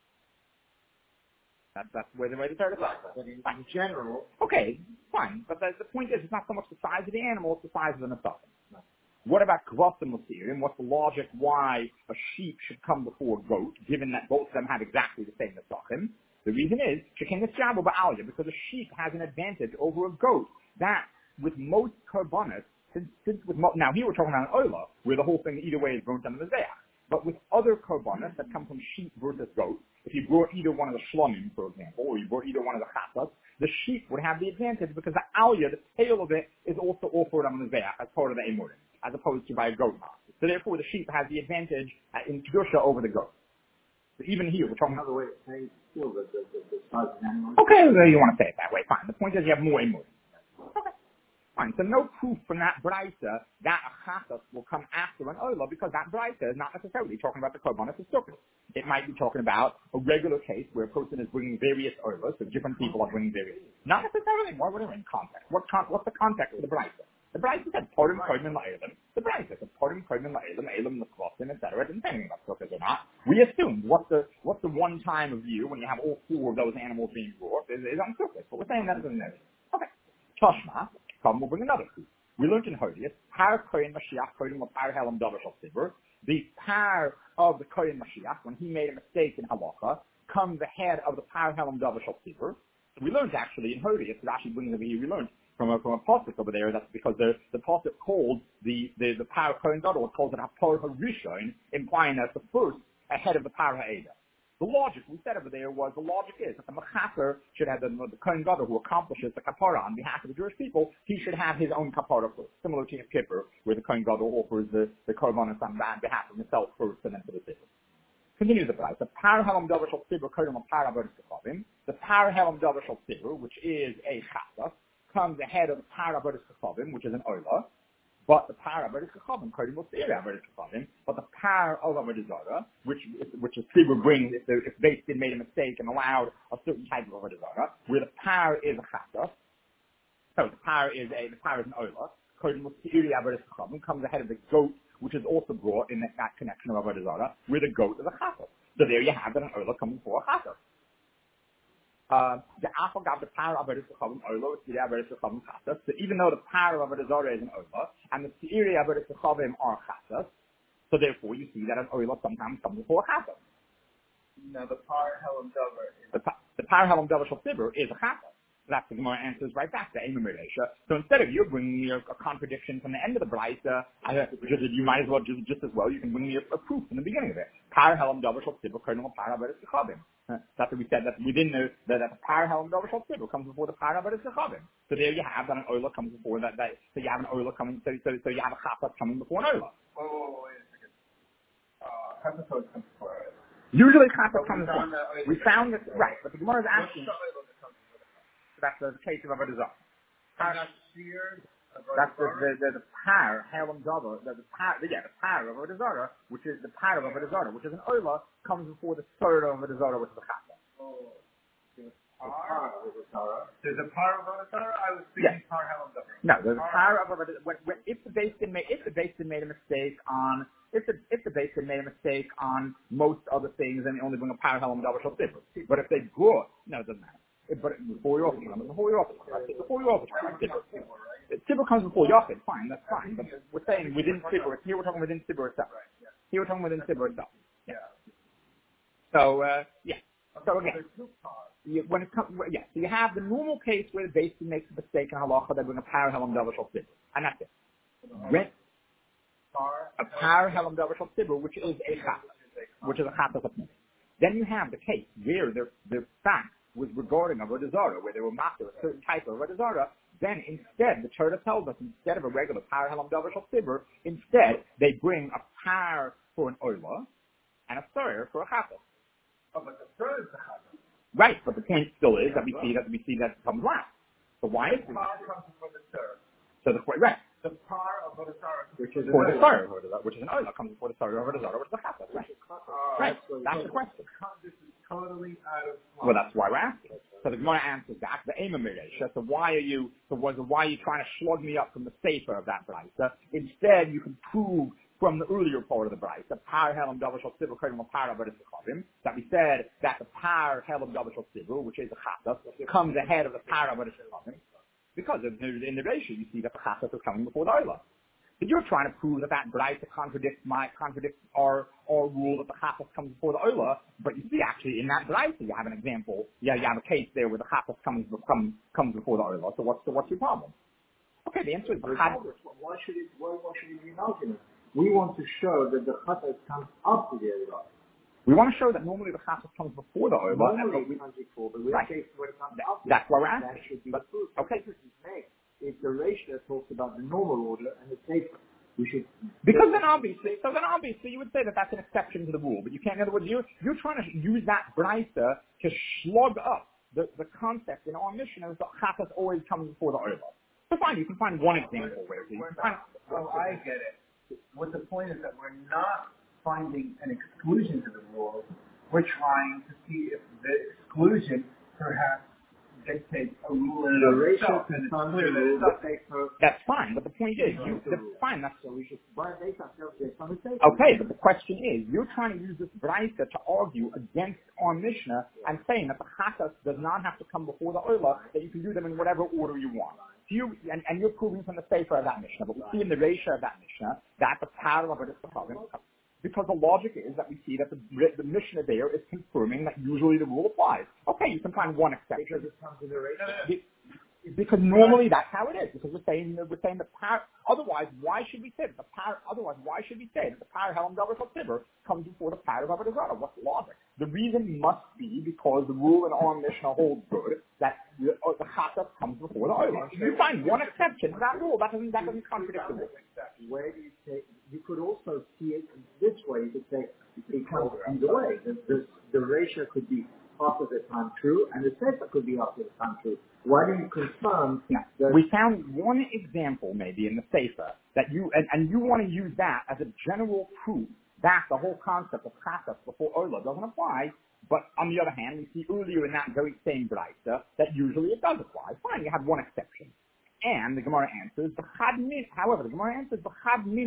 That's, that's where the way the Torah is. But in, in general... Okay, fine. But the, the point is, it's not so much the size of the animal, it's the size of the nesachim. No. What about kvasim l'seirim? What's the logic why a sheep should come before a goat, given that both of them have exactly the same nesachim? The reason is, shekin nisjabu ba'aliyah, because a sheep has an advantage over a goat. That, with most korbanos, since, since with mo- now here we're talking about an oila, where the whole thing either way is burnt on the mizbeach. But with other korbanos that come from sheep versus goat, if you brought either one of the shlomim, for example, or you brought either one of the chatas, the sheep would have the advantage because the aliyah, the tail of it, is also offered on the mizbeach as part of the emurim, as opposed to by a goat master. So therefore, the sheep has the advantage in kedusha over the goat. So even here, we're talking another way to say still the, the, the, the size of the animal. Okay, well, you want to say it that way, fine. The point is you have more emurim. Okay. Fine. So no proof from that brayta that a chatas will come after an oila, because that brayta is not necessarily talking about the korbanos of sukkah. It might be talking about a regular case where a person is bringing various oilas, so different people are bringing various. Not necessarily. Why would it in context? What con- what's the context of the brayta? The brayta said porim koymin la'elam. The brayta said porim koymin la'elam, elam l'kvasim, et cetera. It didn't say anything about sukkahs or not. We assumed what's the what's the the one time of view when you have all four of those animals being brought is, is unsuccessful. But we're saying that doesn't matter. Okay. Toshma, come, we'll bring another proof. We learned in Hodius, Par Kohen Mashiach Kohen Par Helam Davar Shal Sibur, the par of the Kohen Mashiach, when he made a mistake in halacha, comes ahead of the Par Helam Davar Shal Sibur. So we learned actually in Hodius, Rashi brings over here, we learned from a, from a pasuk over there, that's because the, the pasuk called the, the, the Par Kohen Gadol, calls it Hapar HaRishon, implying that the first ahead of the Par HaEdah. The logic we said over there was, the logic is that the Mechaper should have the, the Kohen Gadol who accomplishes the Kapara on behalf of the Jewish people, he should have his own Kapara first, similar to Yom Kippur, where the Kohen Gadol offers the, the Korban on behalf of himself first and then for the people. Continues the price. The Par Helam Davar Shal Sibur Kohen Par Avodas Kechavim. The Par Helam Davar Shal Sibur, which is a Chasas, comes ahead of the Par Avodas Kechavim, which is an Ola. But the Par Avodas Kechavim, Kohen Mosir Avodas Kechavim. But the Par of Avodah Zarah, which which is Sibur brings if the if Beis Din made a mistake and allowed a certain type of Avodah Zarah, where the Par is a Chasas. So the Par is a the Par is an Ola. Kohen Mosir Avodas Kechavim comes ahead of the goat, which is also brought in that, that connection of Avodah Zarah, where the goat is a Chasas. So there you have that an Ola coming for a Chasas. Uh, the Afal got the power of Avodah Kechavim Ola, the Avodah Kechavim Chasas. So even though the power of Avodah Zarah is an Ola, and the Seiri Avodah Kechavim are Chasas, so therefore you see that an Ola sometimes comes before a Chasas. Now the Par Helam Davar is The, the Par Helam Davar Shal Sibur is a Chasas. That's the Gemara answers right back to Ema Meresha. So instead of you bringing me a, a contradiction from the end of the Brisa, I, just, you might as well just, just as well you can bring me a, a proof from the beginning of it. Par Helam Davar Shal Sibur Kohen Par Avodas Kechavim. That's what we said, that we didn't know that, that the Par Helam Davar Shal Sibur comes before the Par Avodas Kechavim. So there you have that an Ola comes before that, that so you have an Ola coming, so, so, so you have a Chasas coming before an Ola. Oh, oh, wait a second. Uh, Chasas always comes before it. Usually Chasas comes before. We found this, right, but the Gemara is asking, that's the case of Avodah Zarah. That's the, the, the, the Par Helam Davar, the, the Par, yeah, the Par of Avodah Zarah, which is the Par of Avodah Zarah, which is an Ola, comes before the third of Avodah Zarah, which is the Chasas. Oh, the Par of Avodah Zarah. There's a Par of Avodah Zarah. I was thinking yes. Par Helam Davar. No, there's a Par of Avodah. When, when, if the Beis Din made, if the Beis Din made a mistake on, if the if the Beis Din made a mistake on most other things, then they only bring a Par Helam Davar Shal Sibur. But if they brought, no, it doesn't matter. But before you're offered, before you're offered, before you're offered, Sibur comes before Yachid, fine, that's fine. But we're saying within Sibur, here we're talking within Sibur itself. Here we're talking within Sibur itself. Yeah. So, uh, yeah. So again, you, when it comes, yeah, so you have the normal case where the Beis Din makes a mistake in halacha, they bring a Par Helam Davar Shal Sibur. And that's it. When, a Par Helam Davar Shal Sibur, which is a Chasas, which is a Chasas of Pnei. Then you have the case where the, the fact was regarding Avodah Zarah, where they were master a certain type of Avodah Zarah, then instead, the Torah tells us, instead of a regular Par Helam Davar Shal Sibur, instead, they bring a Par for an Ola, and a Thur for a Chasas. Oh, but the Thur is the Chasas. Right, but the point still is that we see that we see that it comes last. So why is the Par comes before the Thur? So the right. The Par of Avodah Zarah, which is for the Thur, which is an Ola, comes before the Thur of Avodah Zarah, which is a Chasas. Right. Uh, right. So that's the question. This is totally out of line. Well, that's why we're asking. So the Gemara answers back, the Ema Meresha. So why are you, so why are you trying to slug me up from the sefer of that Brisa? Instead, you can prove from the earlier part of the Brisa, Par Helam Davar Shal Sibur Kohen Par Avodas Kechavim, that we said that the Par Helam Davar Shal Sibur, which is the Chasas, comes ahead of the Par Avodas Kechavim, because in the, in the ratio you see that the Chasas is coming before the Ola. But you're trying to prove that that Brisa contradicts my contradicts our our rule that the Chasas comes before the Ola. But you see, actually, in that Brisa, you have an example. Yeah, you have a case there where the Chasas comes comes comes before the Ola. So what's the, what's your problem? Okay, the answer is the Chasas. Why should it? Why, why should it be an argument? We want to show that the Chasas comes after the Ola. We want to show that normally the Chasas comes before the Ola. Normally it comes before, but we right. case where it comes that, after. That's why we're asking. That should be but, the proof. Okay. The it's the ratio that talks about the normal order and the sefer. We should because then obviously, so then obviously you would say that that's an exception to the rule. But you can't. In other words, you you're trying to use that Brisa to slug up the, the concept in our mission as the Chasas always comes before the Ola. So fine, you can find one example where you can find. Oh, I get it. What the point is that we're not finding an exclusion to the rule. We're trying to see if the exclusion perhaps dictate a rule in the ratio can come to rule that they per. That's fine, but the point is, you, the, fine, that's So we should buy based on conversation. okay, but the question is, you're trying to use this brayta to argue against our Mishnah and saying that the chatas does not have to come before the oila, that you can do them in whatever order you want. So you, and, and you're proving from the sefer of that Mishnah, but we see in the ratio of that Mishnah that the power of it is the problem. Because the logic is that we see that the, the Mishnah there is confirming that usually the rule applies. Okay, you can find one exception. Because it comes in the ratio? Because normally that's how it is. Because we're saying we're saying the power. Otherwise, why should we say that the power? Otherwise, why should we say that the power Helam Davar Tibur comes before the power of Avodah? What's the logic? The reason must be because the rule in our Mishnah holds good that the, uh, the chatas comes before the oila. If you find one exception to that rule, that doesn't that doesn't contradict the rule. Where do you say? You could also see it this way. You could say it comes either way. The, the, the ratio could be half of the time true, and the sefer could be half of the time true. Why do you confirm that? We found one example maybe in the sefer that you and, and you want to use that as a general proof that the whole concept of chatas before oila doesn't apply. But on the other hand, we see earlier in that very same brayta that usually it does apply. Fine, you have one exception. And the Gemara answers, however, the Gemara answers, the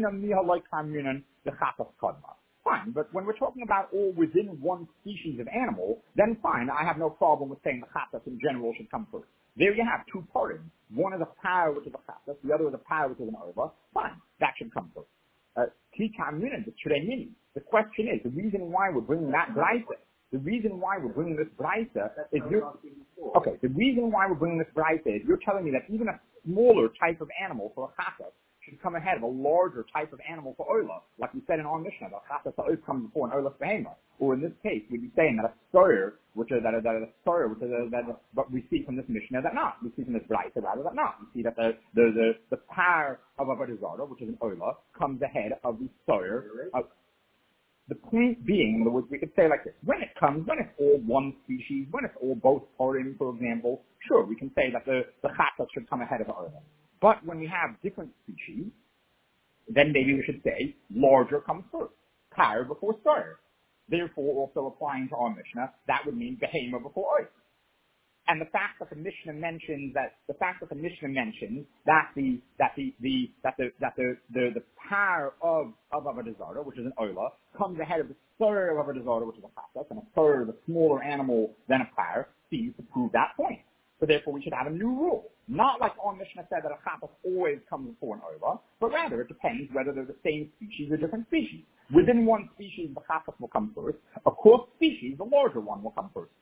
chatas kadma. Fine, but when we're talking about all within one species of animal, then fine, I have no problem with saying the chatas in general should come first. There you have two parties. One is a power, which is a chatas, the other is a power, which is an ova. Fine, that should come first. Uh, the question is, the reason why we're bringing that brayta, the reason why we're bringing this brayta is, you're, okay, the reason why we're bringing this brayta is you're telling me that even a smaller type of animal for a chatas should come ahead of a larger type of animal for oila, like we said in our Mishnah, the chatas ha'oif comes before an oila behema. Or in this case, we'd be saying that a stoyer, which is that a, that a stoyer, which is a, that a, but we see from this Mishnah that not. We see from this brayta rather that not. We see that the the the, the power of avodah zarah, which is an oila, comes ahead of the stoyer. Of, the point being, in other words, we could say like this: when it comes, when it's all one species, when it's all both parim, for example, sure, we can say that the the chatas should come ahead of the oila. But when we have different species, then maybe we should say larger comes first, power before stoyer. Therefore, also applying to our Mishnah, that would mean behema before oil. And the fact that the Mishnah mentions that the fact that the Mishnah mentions that the that the, the that the that the the, the power of of avodah zarah, which is an oila, comes ahead of the stoyer of avodah zarah, which is a chatas, and a stoyer is a smaller animal than a power, seems to prove that point. So therefore, we should have a new rule. Not like our Mishnah said that a chatas always comes before an oila, but rather it depends whether they're the same species or different species. Within one species, the chatas will come first. Across species, the larger one will come first.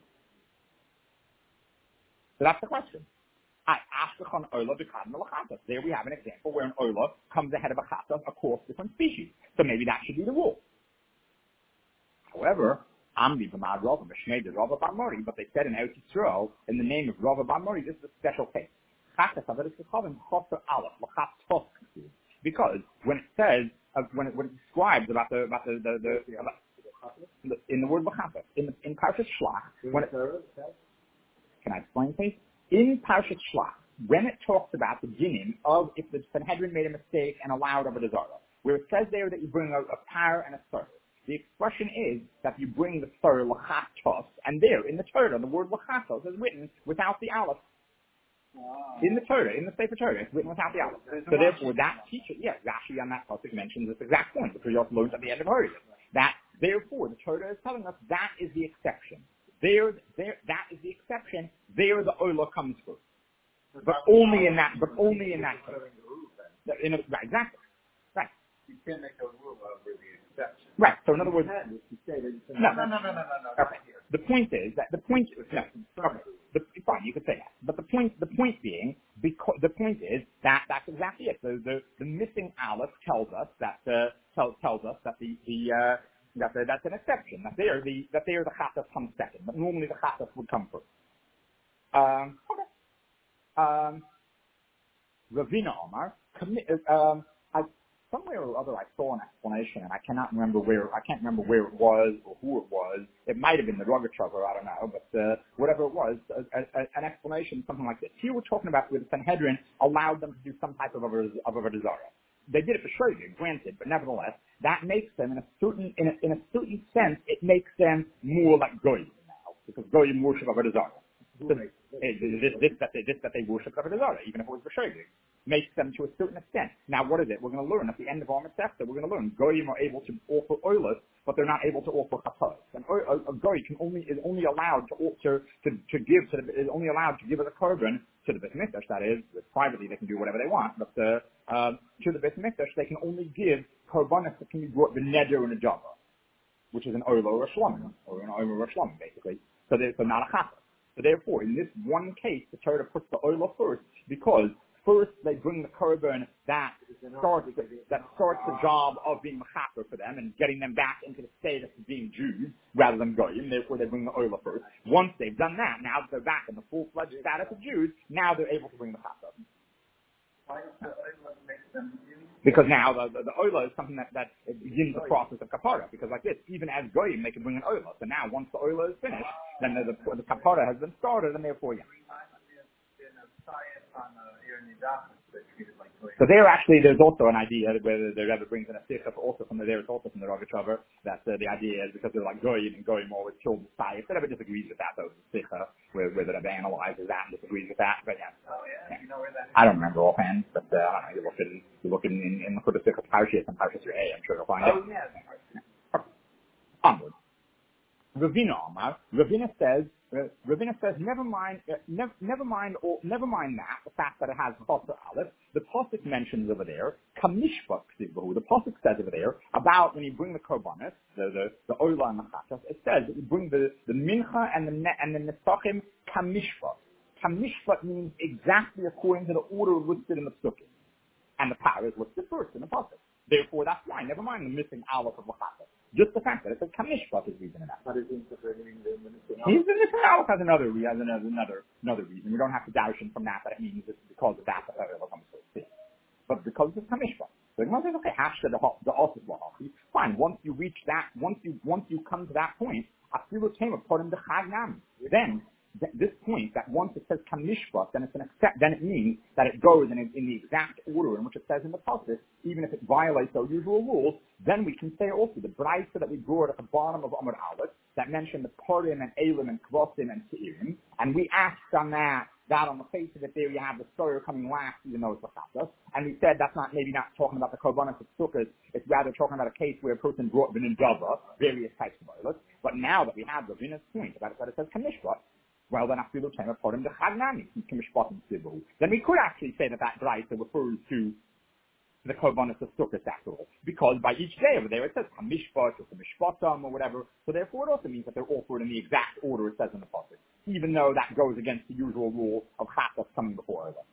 So that's the question. There we have an example where an oila comes ahead of a chatas across different species. So maybe that should be the rule. However, Amdi b'mad Rava b'shnei de Rava bar Mori, but they said in Eretz Yisrael, in the name of Rava bar Mori, this is a special case. Because when it says, uh, when, it, when it describes about the about the the, the, the, about the in the word b'chatas in in Parshas Shlach, when it, can I explain, please? In Parshas Shlach, when it talks about the dinim of if the Sanhedrin made a mistake and allowed avodah zarah, where it says there that you bring a, a par and a sir. The expression is that you bring the sir lachatos, and there in the Torah, the word lachatos is written without the aleph. Wow. In the Torah, in the Sefer Torah, it's written without the aleph. So therefore, that teacher, yeah, Rashi on that topic mentions this exact point, which we also learned at the end of Hurry. That therefore, the Torah is telling us that is the exception. There, there, that is the exception. There, the oila comes first, but only in that, but only in that case. In a, right, exactly. Right. You can't make a rule over the exception. Right. So in other words, no, no, no, no, no, no, no. Okay. The point is that the point. No. Okay. The, fine, you could say that. But the point, the point being, because the point is that that's exactly it. The the, the missing aleph tells us that uh, tells tells us that the the uh, that the, that's an exception. That there the that there the chatas comes second, but normally the chatas would come first. Um, okay. Um, Ravina Omar, commi- um, I. Somewhere or other, I saw an explanation, and I cannot remember where. I can't remember where it was or who it was. It might have been the Rogachover, I don't know, but uh, whatever it was, a, a, an explanation, something like this. Here we're talking about where the Sanhedrin allowed them to do some type of a of a zarah. They did it for sure, granted, but nevertheless, that makes them in a certain in a, in a certain sense, it makes them more like goyim now, because goyim worship of a zarah. So, this, this, that they, this that they worship Avodah Zarah, even if it was B'Shogeg, makes them to a certain extent. Now, what is it? We're going to learn at the end of our Masechta. We're going to learn Goyim are able to offer oilers, but they're not able to offer chatos. And a, a Goy can only is only allowed to to to, to give to the, is only allowed to give as a korban to the Beit Mikdash. That is, privately they can do whatever they want, but the, um, to the Beit Mikdash they can only give korbanos that can be brought the neder and a java, which is an oilo or a shlomim, or an oilo or a shlomim, basically. So they're so not a chatos. So therefore, in this one case, the Torah puts the oilo first because first they bring the korban that starts the, that starts the job of being mechaper for them and getting them back into the status of being Jews rather than goyim. Therefore, they bring the oila first. Once they've done that, now that they're back in the full-fledged status of Jews, now they're able to bring the chaper. Why does the oil make them Jews? Because now the, the, the oila is something that, that begins the process of kapara. Because like this, even as goyim, they can bring an oila. So now, once the oila is finished, then the, the, the kapara has been started, and therefore, yeah. So there actually, there's also an idea that whether the Rebbe brings in a sikha, also from the, there is also from the Rogachover, that uh, the idea is because they're like goyim and goyim always killed the Messiah. The Rebbe disagrees with that, though, the sikha, where, where the Rebbe analyzes that and disagrees with that, but yeah. Oh, yeah. You know where that is? I don't remember offhand, but uh, I don't know, you look in, you look in, in, in the Chudah Sikha Parshas and Parshas Re'eh, I'm sure you'll find oh, it. Oh, yeah. Okay. Onward. Ravina Omar, Ravina says, uh, Ravina says, never mind, uh, never, never mind, or never mind that, the fact that it has Chosser Aleph. The Pasuk mentions over there, Kamishpat Ksivahu. The Pasuk says over there about when you bring the korbanos, the the the oila and the chatas. It says that you bring the the mincha and the ne, and the nesachim Kamishpat. Kamishpat means exactly according to the order listed in the Psukim, and the power is listed first in the Pasuk. Therefore, that's why. Never mind the missing aleph of the chatas. Just the fact that it says kamishpat is reason enough. How does he interpret the missing He's the missing aleph has another has another another another reason. We don't have to doubt him from that that it means it's because of that that it comes to see. But because it's kamishpat. So the says, okay, hashta the the also fine. Once you reach that, once you once you come to that point, afilu came upon the chagnam. Then th- this point that once it says kamishpat, then it's an accept. Then it means that it goes in, in the exact order in which it says in the pasuk, even if it violates our usual rules. Then we can say also the brayta that we brought at the bottom of Amud Aleph that mentioned the Purim and Elim and Kvosim and Seirim, and we asked on that that on the face of it there you have the story coming last, even though it's a chatas, and we said that's not maybe not talking about the korbanos of sukkahs, it's rather talking about a case where a person brought v'nin dava, various types of oilers. But now that we have the Ravina's point about it, that it says kamishpat, well then after the time of Purim the chagnami kamishpat and sivu, then we could actually say that that brayta refers to the korbanos of sukkahs after all, because by each day over there it says kamishpat or kamishpatam or whatever, so therefore it also means that they're offered in the exact order it says in the pasuk, even though that goes against the usual rule of chatas coming before them.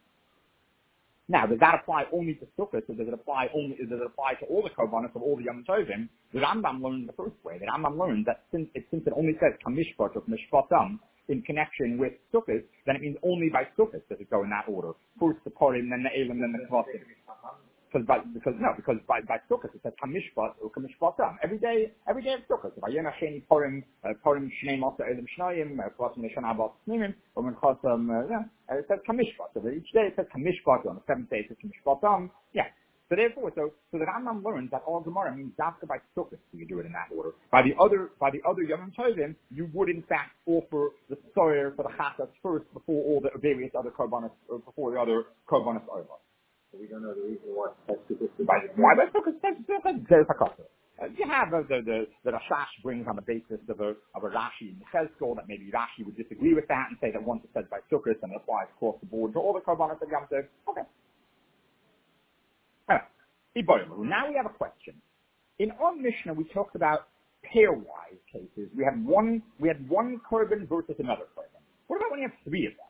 Now, does that apply only to sukkahs, or does it apply only does it apply to all the korbanos of all the Yom Tovim? The Rambam learned the first way. The Rambam learned that since it, since it only says kamishpat or kamishpatam in connection with sukkahs, then it means only by sukkahs does it go in that order. First the Purim, then the Elim, then the Kvosim. Because by, because no, because by by Sukkot it says kamishpat or kamishpatam every day, every day of Sukkot. By Yom Hasheni Purim, Purim Shnei Masa Elim Shnayim, Kvosim Neshana Abas Snimim, or Min Chasam. Yeah, it says kamishpat. So each day it says kamishpat. On the seventh day it says kamishpatam. Yeah. So therefore, so so the Rambam learns that all Gemara means dafka by Sukkot. So you do it in that order. By the other by the other Yom Tovim, you would in fact offer the soyer for the chatas first before all the various other korbanos, or before the other korbanos over. We don't know the reason why that's because why that's because there's a cost. You have uh, the the the Rashash brings on the basis of a of a Rashi in Chezkel that maybe Rashi would disagree with that and say that once it says by Sukkot and it applies across the board to all the korbanos of Yom Tov. Okay. Right. Now we have a question. In our Mishnah we talked about pairwise cases. We had one we had one korban versus another korban. What about when you have three of them?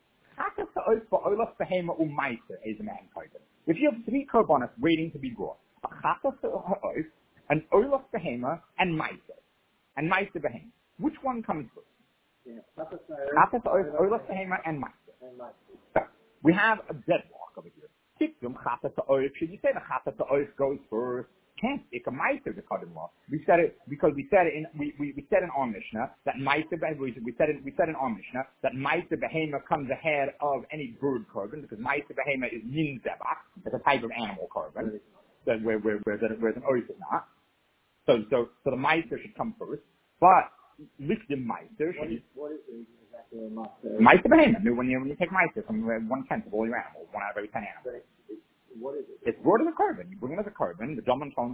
If you have three korbanos waiting to be brought, a chatas ha'oif, an oilaf behema, and ma'aser, and ma'aser behema, which one comes first? Chatas ha'oif, oilaf behema, and ma'aser. So we have a deadlock over here. Tikdum chatas ha'oif. Should you say the chatas ha'oif goes first? Can't take a ma'aser to cut him off. We said it because we said it in we, we, we said in our Mishnah that ma'aser we said it we said in our Mishnah that ma'aser behema comes ahead of any bird korban because ma'aser behema is min zebach. It's a type of animal korban, that where where where whereas an oif is not. So so so the ma'aser should come first, but lichtim ma'aser should. What is the reason Mice of behemoth. When you when you take mice from one tenth of all your animals, one out of every ten animals. What is it? It's brought as a carbon. You bring it as a carbon. The dominant tone,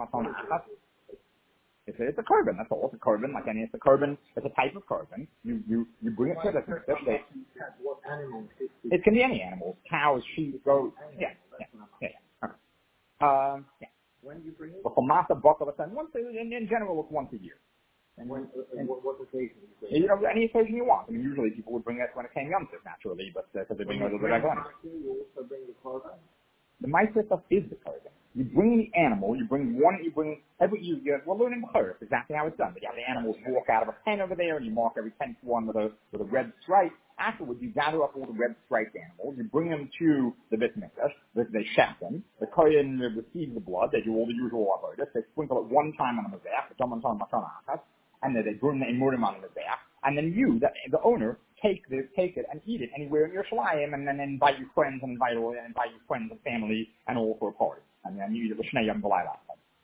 It's a, it's a carbon, that's all. It's a carbon, like any, it's a carbon, it's a type of carbon. You, you, you bring it to the system. What animal? It can be any animals. Cows, sheep, goats. Yeah, yeah, yeah, yeah. Okay. Um, yeah. When do you bring it? Well, for master buckle, it's once, in, in general, it's once a year. And when, and what, what occasion do you bring it? You know, any occasion you want. I mean, usually people would bring it when it came young, naturally, but, because uh, they bring it a little bit regular. You also bring the carbon? The mice stuff is the carbon. You bring the animal, you bring one, you bring every, you, you well, learn in Bechor, exactly how it's done. But you have the animals walk out of a pen over there, and you mark every tenth one with a, with a red stripe. Afterwards, you gather up all the red striped animals, you bring them to the Beit Mikdash, they, they chef them, the Kohen receives the blood, they do all the usual avodas, they sprinkle it one time on the Mizbeach, and then they burn the emurim on the Mizbeach, and then you, the, the owner, take this, take it and eat it anywhere in your shalayim, and then invite your friends and invite, and invite your friends and family and all for a party. And then you eat it with Shnei Yom V'Layla.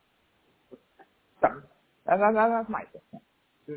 So, that, that, that's nice. Yeah.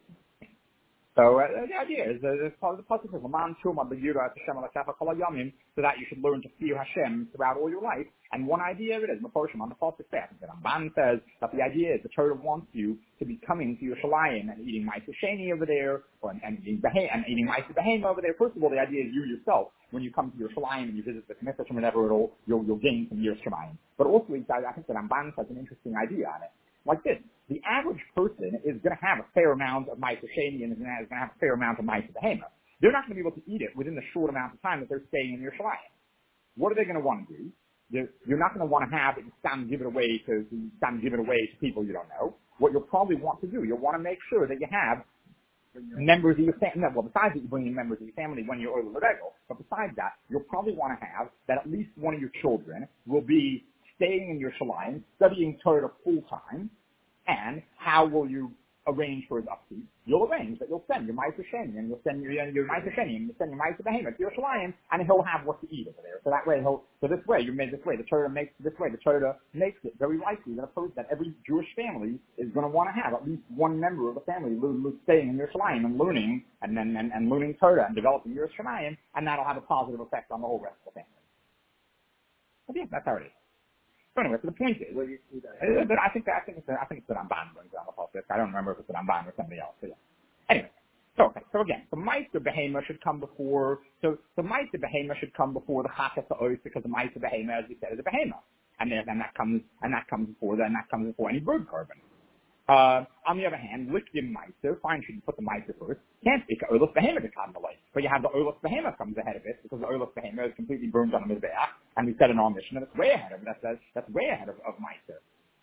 So uh, the idea is uh, it's part of the positive of man shuma b'yira Hashem alakecha kol hayamim, so that you should learn to fear Hashem throughout all your life. And one idea of it is Meforshim on the false fact. The Ramban says that the idea is the Torah wants you to be coming to your shalayim and eating ma'aser sheni over there, or and, and eating behe and eating ma'aser behem over there. First of all, the idea is you yourself, when you come to your shalayim and you visit the Knesset or whatever, it'll you'll you'll gain some years shalayim. But also, I think the Ramban has an interesting idea on it. Like this, the average person is going to have a fair amount of ma'aser sheni and is going to have a fair amount of ma'aser behemoth. They're not going to be able to eat it within the short amount of time that they're staying in your shalayim. What are they going to want to do? You're, you're not going to want to have it stand give it away to stand give it away to people you don't know. What you'll probably want to do, you'll want to make sure that you have members of your family. No, well, besides that, you bring in members of your family when you're oil regal. But besides that, you'll probably want to have that at least one of your children will be staying in your shalayim, studying Torah full time. And how will you arrange for his upkeep? You'll arrange that you'll send your ma'aser sheni and you'll send your your ma'aser sheni and you'll send your ma'aser behemoth to your shalayim, and he'll have what to eat over there. So that way he'll so this way you made this way the Torah makes this way the Torah makes it very likely that a person that every Jewish family is going to want to have at least one member of the family staying in your shalayim and learning and then and, and learning Torah and developing your shalayim, and that'll have a positive effect on the whole rest of the family. But yeah, that's how it is. So anyway, so the point is, well, you, you uh, but I think that, I think it's a, I think it's the Ramban brings down the politics. I don't remember if it's the Ramban or somebody else. So yeah. Anyway, so okay, so again, the ma'aser behemoth should come before. So the ma'aser behemoth should come before the chatas ha'os, because the ma'aser behemoth, as we said, is a behemoth, and then and that comes and that comes before then that comes before any bird carbon. Uh, on the other hand, lifting ma'aser, fine, should you put the ma'aser first? Can't be because oilus behemoth is on the way, but you have the oilus behemoth comes ahead of it because the oilus behemoth is completely burned on the mizbeach, and we said in our mission that it's way ahead of it. That's that's way ahead of, of ma'aser.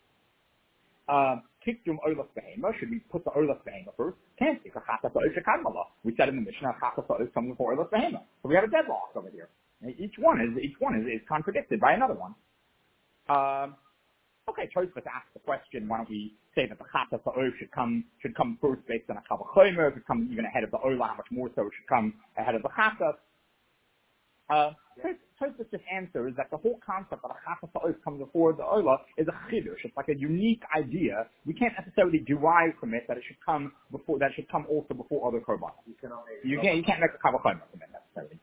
Uh, Kikdum oilus behemoth, should we put the oilus behemoth first? Can't be because chatas ha'os shekadmala. We said in the mission that chatas ha'os comes before oilus behemoth, so we have a deadlock over here. Each one is each one is, is contradicted by another one. Um, Okay, Tosfos asked the question, why don't we say that the chatas ha'os should come, should come first based on a kavah chomer, it should come even ahead of the oila, how much more so it should come ahead of the chatas. Uh, Tosfos just answers that the whole concept that a chatas ha'os comes before the oila is a chidush. It's like a unique idea. We can't necessarily derive from it that it should come before, that it should come also before other korbanos. You can't, you can't make a kavah chomer from it necessarily.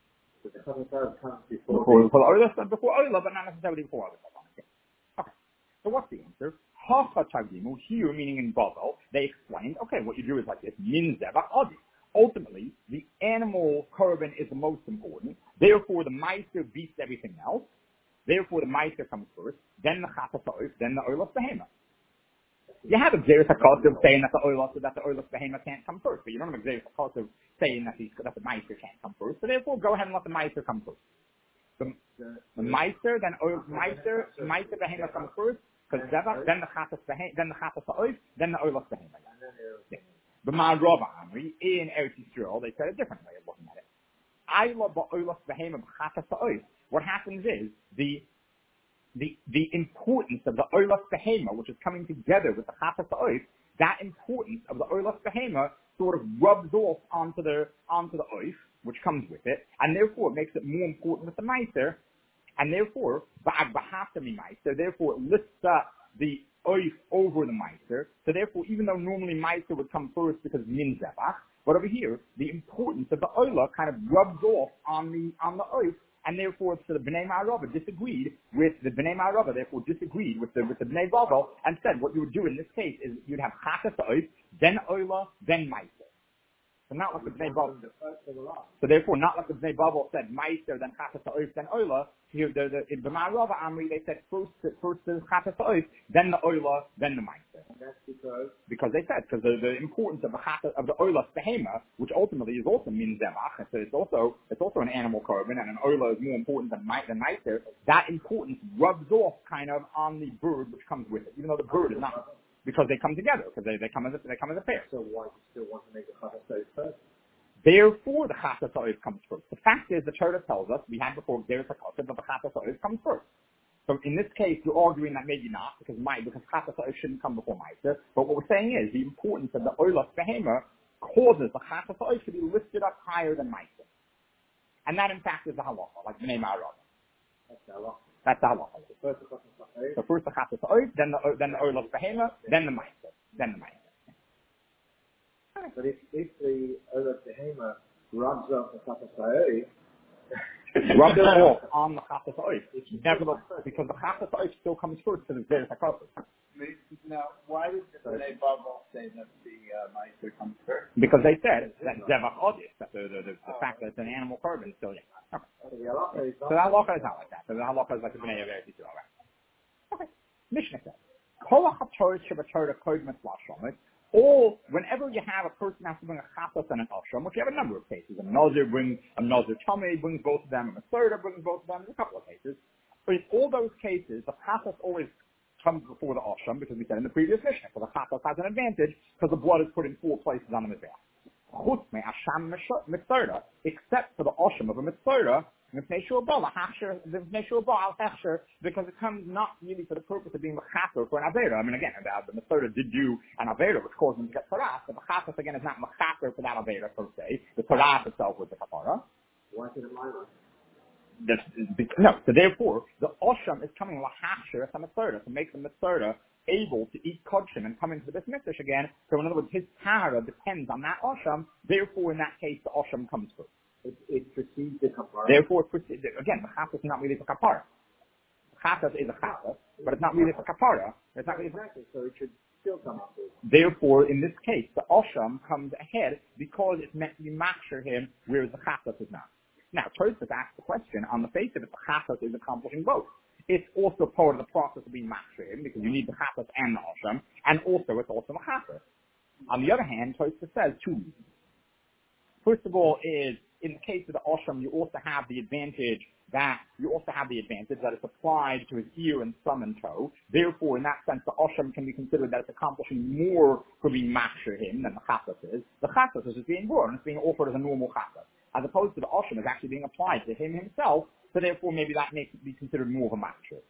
Before, before the oila, before oila, but not necessarily before other korbanos. So what's the answer? Hacha tagimu, here meaning in Bavel, they explained, okay, what you do is like this, min zebach adi. Ultimately, the animal korban is the most important. Therefore, the ma'aser beats everything else. Therefore, the ma'aser comes first, then the chatas ha'os, then the oilus behemoth. You have a Xeris HaKosav saying that the oilus, that the oilus behemoth can't come first, but you don't have a Xeris HaKosav saying that the, that the ma'aser can't come first. So therefore, go ahead and let the ma'aser come first. The, the ma'aser, then oil, ma'aser, ma'aser behemoth comes first. Because then the chatas then the chatas ha'os, then the oilus behemoth. But Ma'arava Amri in Eretz Yisrael, they said a different way of looking at it. Ayla ba'oilus behemoth chatas ha'os. What happens is the the the importance of the oilus behemoth, which is coming together with the chatas ha'os, that importance of the oilus behemoth sort of rubs off onto the onto the oif, which comes with it, and therefore it makes it more important with the ma'aser. And therefore, so therefore it lifts up the oif over the ma'aser. So therefore, even though normally ma'aser would come first because min zebach, But over here, the importance of the oila kind of rubs off on the on the oath, and therefore so the Bnei Ma'arava disagreed with the Bnei Ma'arava, therefore disagreed with the with the Bnei Bavel, and said what you would do in this case is you'd have chatas oath, then oila, then meiser. So not like the Bnei Bavel. So therefore, not like the Bnei Bavel said meiser, then chatas oath, then oila. Here, the the in the Ma'arava Amri, they said first first the chatas oath, then the oila, then the meiser. And that's because Because they said, because the, the importance of the chata, of the oila behema, which ultimately is also min zevach, so it's also it's also an animal carbon, and an oila is more important than mi- than meiser. That importance rubs off kind of on the bird which comes with it, even though the bird is not, because they come together, because they, they come as a, they come as a pair. so why do you still want to make the chata say first? Therefore, the chata sa'oif comes first. The fact is, the Torah tells us we had before there's a concept that the chata sa'oif comes first. So in this case, you're arguing that maybe not, because my, because chata sa'oif shouldn't come before meiser. But what we're saying is the importance of the oilas behema causes the chata sa'oif to be lifted up higher than meiser. And that in fact is the halacha, like Bnei Ma'arava. That's the halacha. That's the halacha. So first the chata say, So first the chata sa'oif, then the then the oilas behema, then the meiser, then the meiser. but if if the ola behema rubs off the chata say, Rub it off on the chata sa'oif. Nevertheless, because the chata sa'oif still comes first to the zeres hakafos. Now, why did the Bnei Bavel say that the uh, meiser comes first? Because they said that zevach odis, that the, the, the, the fact that it's an animal carbon still, yeah. Okay. so the halacha is So the halacha is not like that. So the halacha is like the Bnei Aver Yisrael, right? Okay. Mishnah says, Kol ha'chatorah shebatorah kodmet la'ashomit. All, whenever you have a person has to bring a chatas and an ashram, which you have a number of cases. A nazir brings, a nazir tamei brings both of them, a masorah brings both of them. There's a couple of cases. But in all those cases, the chatas always comes before the ashram, because we said in the previous Mishnah, so the chatas has an advantage because the blood is put in four places on the mizbeach. Chutz me asham masorah, except for the ashram of a masorah, because it comes not really for the purpose of being mechaper for an avera. I mean, again, the, the Masorah did do an avera, which caused him to get taras. The mechaper, again, is not mechaper for that avera per se. The taras itself was the kapara. why is it a minor? This is, no, so therefore, the Osham is coming lahasher as a Masorah, to make the Masorah able to eat kodshim and come into the Bismitish again. So in other words, his tara depends on that Osham. Therefore, in that case, the Osham comes first. It, it precedes the kapara. Therefore, again, the chatas is not really for kapara. Chatas is a chatas, but it's not really for kapara. It's not really for... Exactly, so it should still come up with. Therefore, in this case, the osham comes ahead because it's meant to be maksher him, whereas the chatas is not. Now, Tosfos asks the question, on the face of it, the chatas is accomplishing both. It's also part of the process of being maksher him, because you need the chatas and the osham, and also it's also the chatas. On the other hand, Tosfos says two reasons. First of all is, in the case of the Osham, you also have the advantage that, you also have the advantage that it's applied to his ear and thumb and toe. Therefore, in that sense, the Osham can be considered that it's accomplishing more for being maksher him than the Chatas is. The Chatas is just being born, and it's being offered as a normal Chatas. As opposed to the Osham is actually being applied to him himself, so therefore maybe that makes it be considered more of a maksher.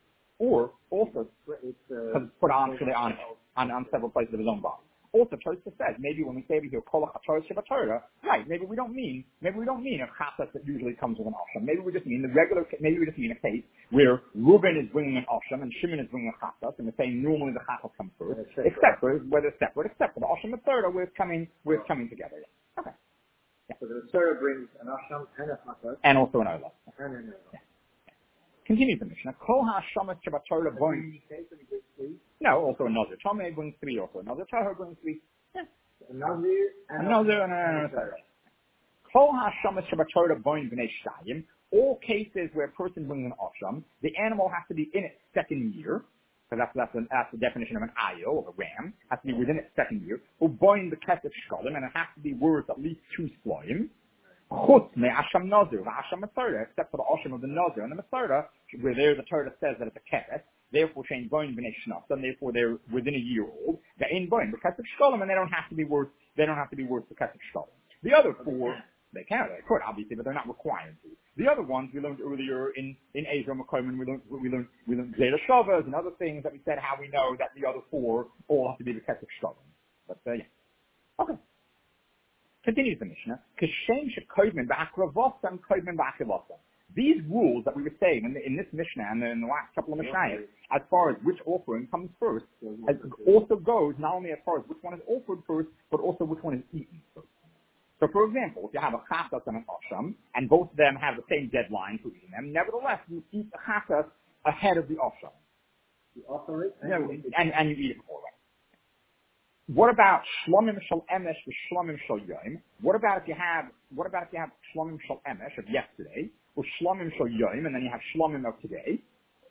Or, also, It's, uh, because it's put on, actually on, on, on several places of his own body. Also, Tosfos says, maybe when we say we hear kol ha'chatorah shebatorah, right, maybe we don't mean, maybe we don't mean a chatas that usually comes with an osham. Maybe we just mean the regular, maybe we just mean a case where Reuben is bringing an osham and Shimon is bringing a chatas, and we're saying normally the chatas come first, Yeah, except for, where they're separate, except for the osham and third, where it's coming, where it's coming together. Yeah. Okay. so the Masorah brings an asham and a chata And also an olah. and an ola. Continues the Mishnah. Kol ha'shamas shebatorah boing. In case of the big three, No, also another. Tomei brings three, also another. Tahor brings three. Yeah. a nazir and Another a and another. Kol ha'shamas shebatorah boing b'nei shtayim. All cases where a person brings an osham, the animal has to be in its second year, because that's, that's, the, that's the definition of an ayo, of a ram, has to be within its second year, uboin the kesef shkolim, and it has to be worth at least two sloim. Chutz me asham nazir, asham masorah, except for the osham of the nazir and the masorah, where there the Torah says that it's a kesef, therefore shein boin b'nei shnaf, and therefore they're within a year old. They're in boin the kesef shkolim, and they don't have to be worth, they don't have to be worth the kesef shkolim. The other four, they can, they could obviously, but they're not required to. The other ones we learned earlier in in Ezra McCorman, we learned we learned we learned Zera Shavas and other things that we said how we know that the other four all have to be the kesef shkolim. But uh, yeah, okay. Continues the Mishnah. Kishem shekoidmin ba'akravosam koidmin ba'akravosam. These rules that we were saying in, the, in this Mishnah and in the last couple of Mishnayos, as far as which offering comes first, as also goes not only as far as which one is offered first, but also which one is eaten first. So, for example, if you have a chasas and an asham, and both of them have the same deadline for eating them, nevertheless, you eat the chasas ahead of the asham. You offer it, and, No, you and, and you eat it before it. What about shlomim shal emesh with shlomim shal yom? What about if you have, what about if you have shlomim shal emesh of yesterday, or shlomim shal yom, and then you have shlomim of today?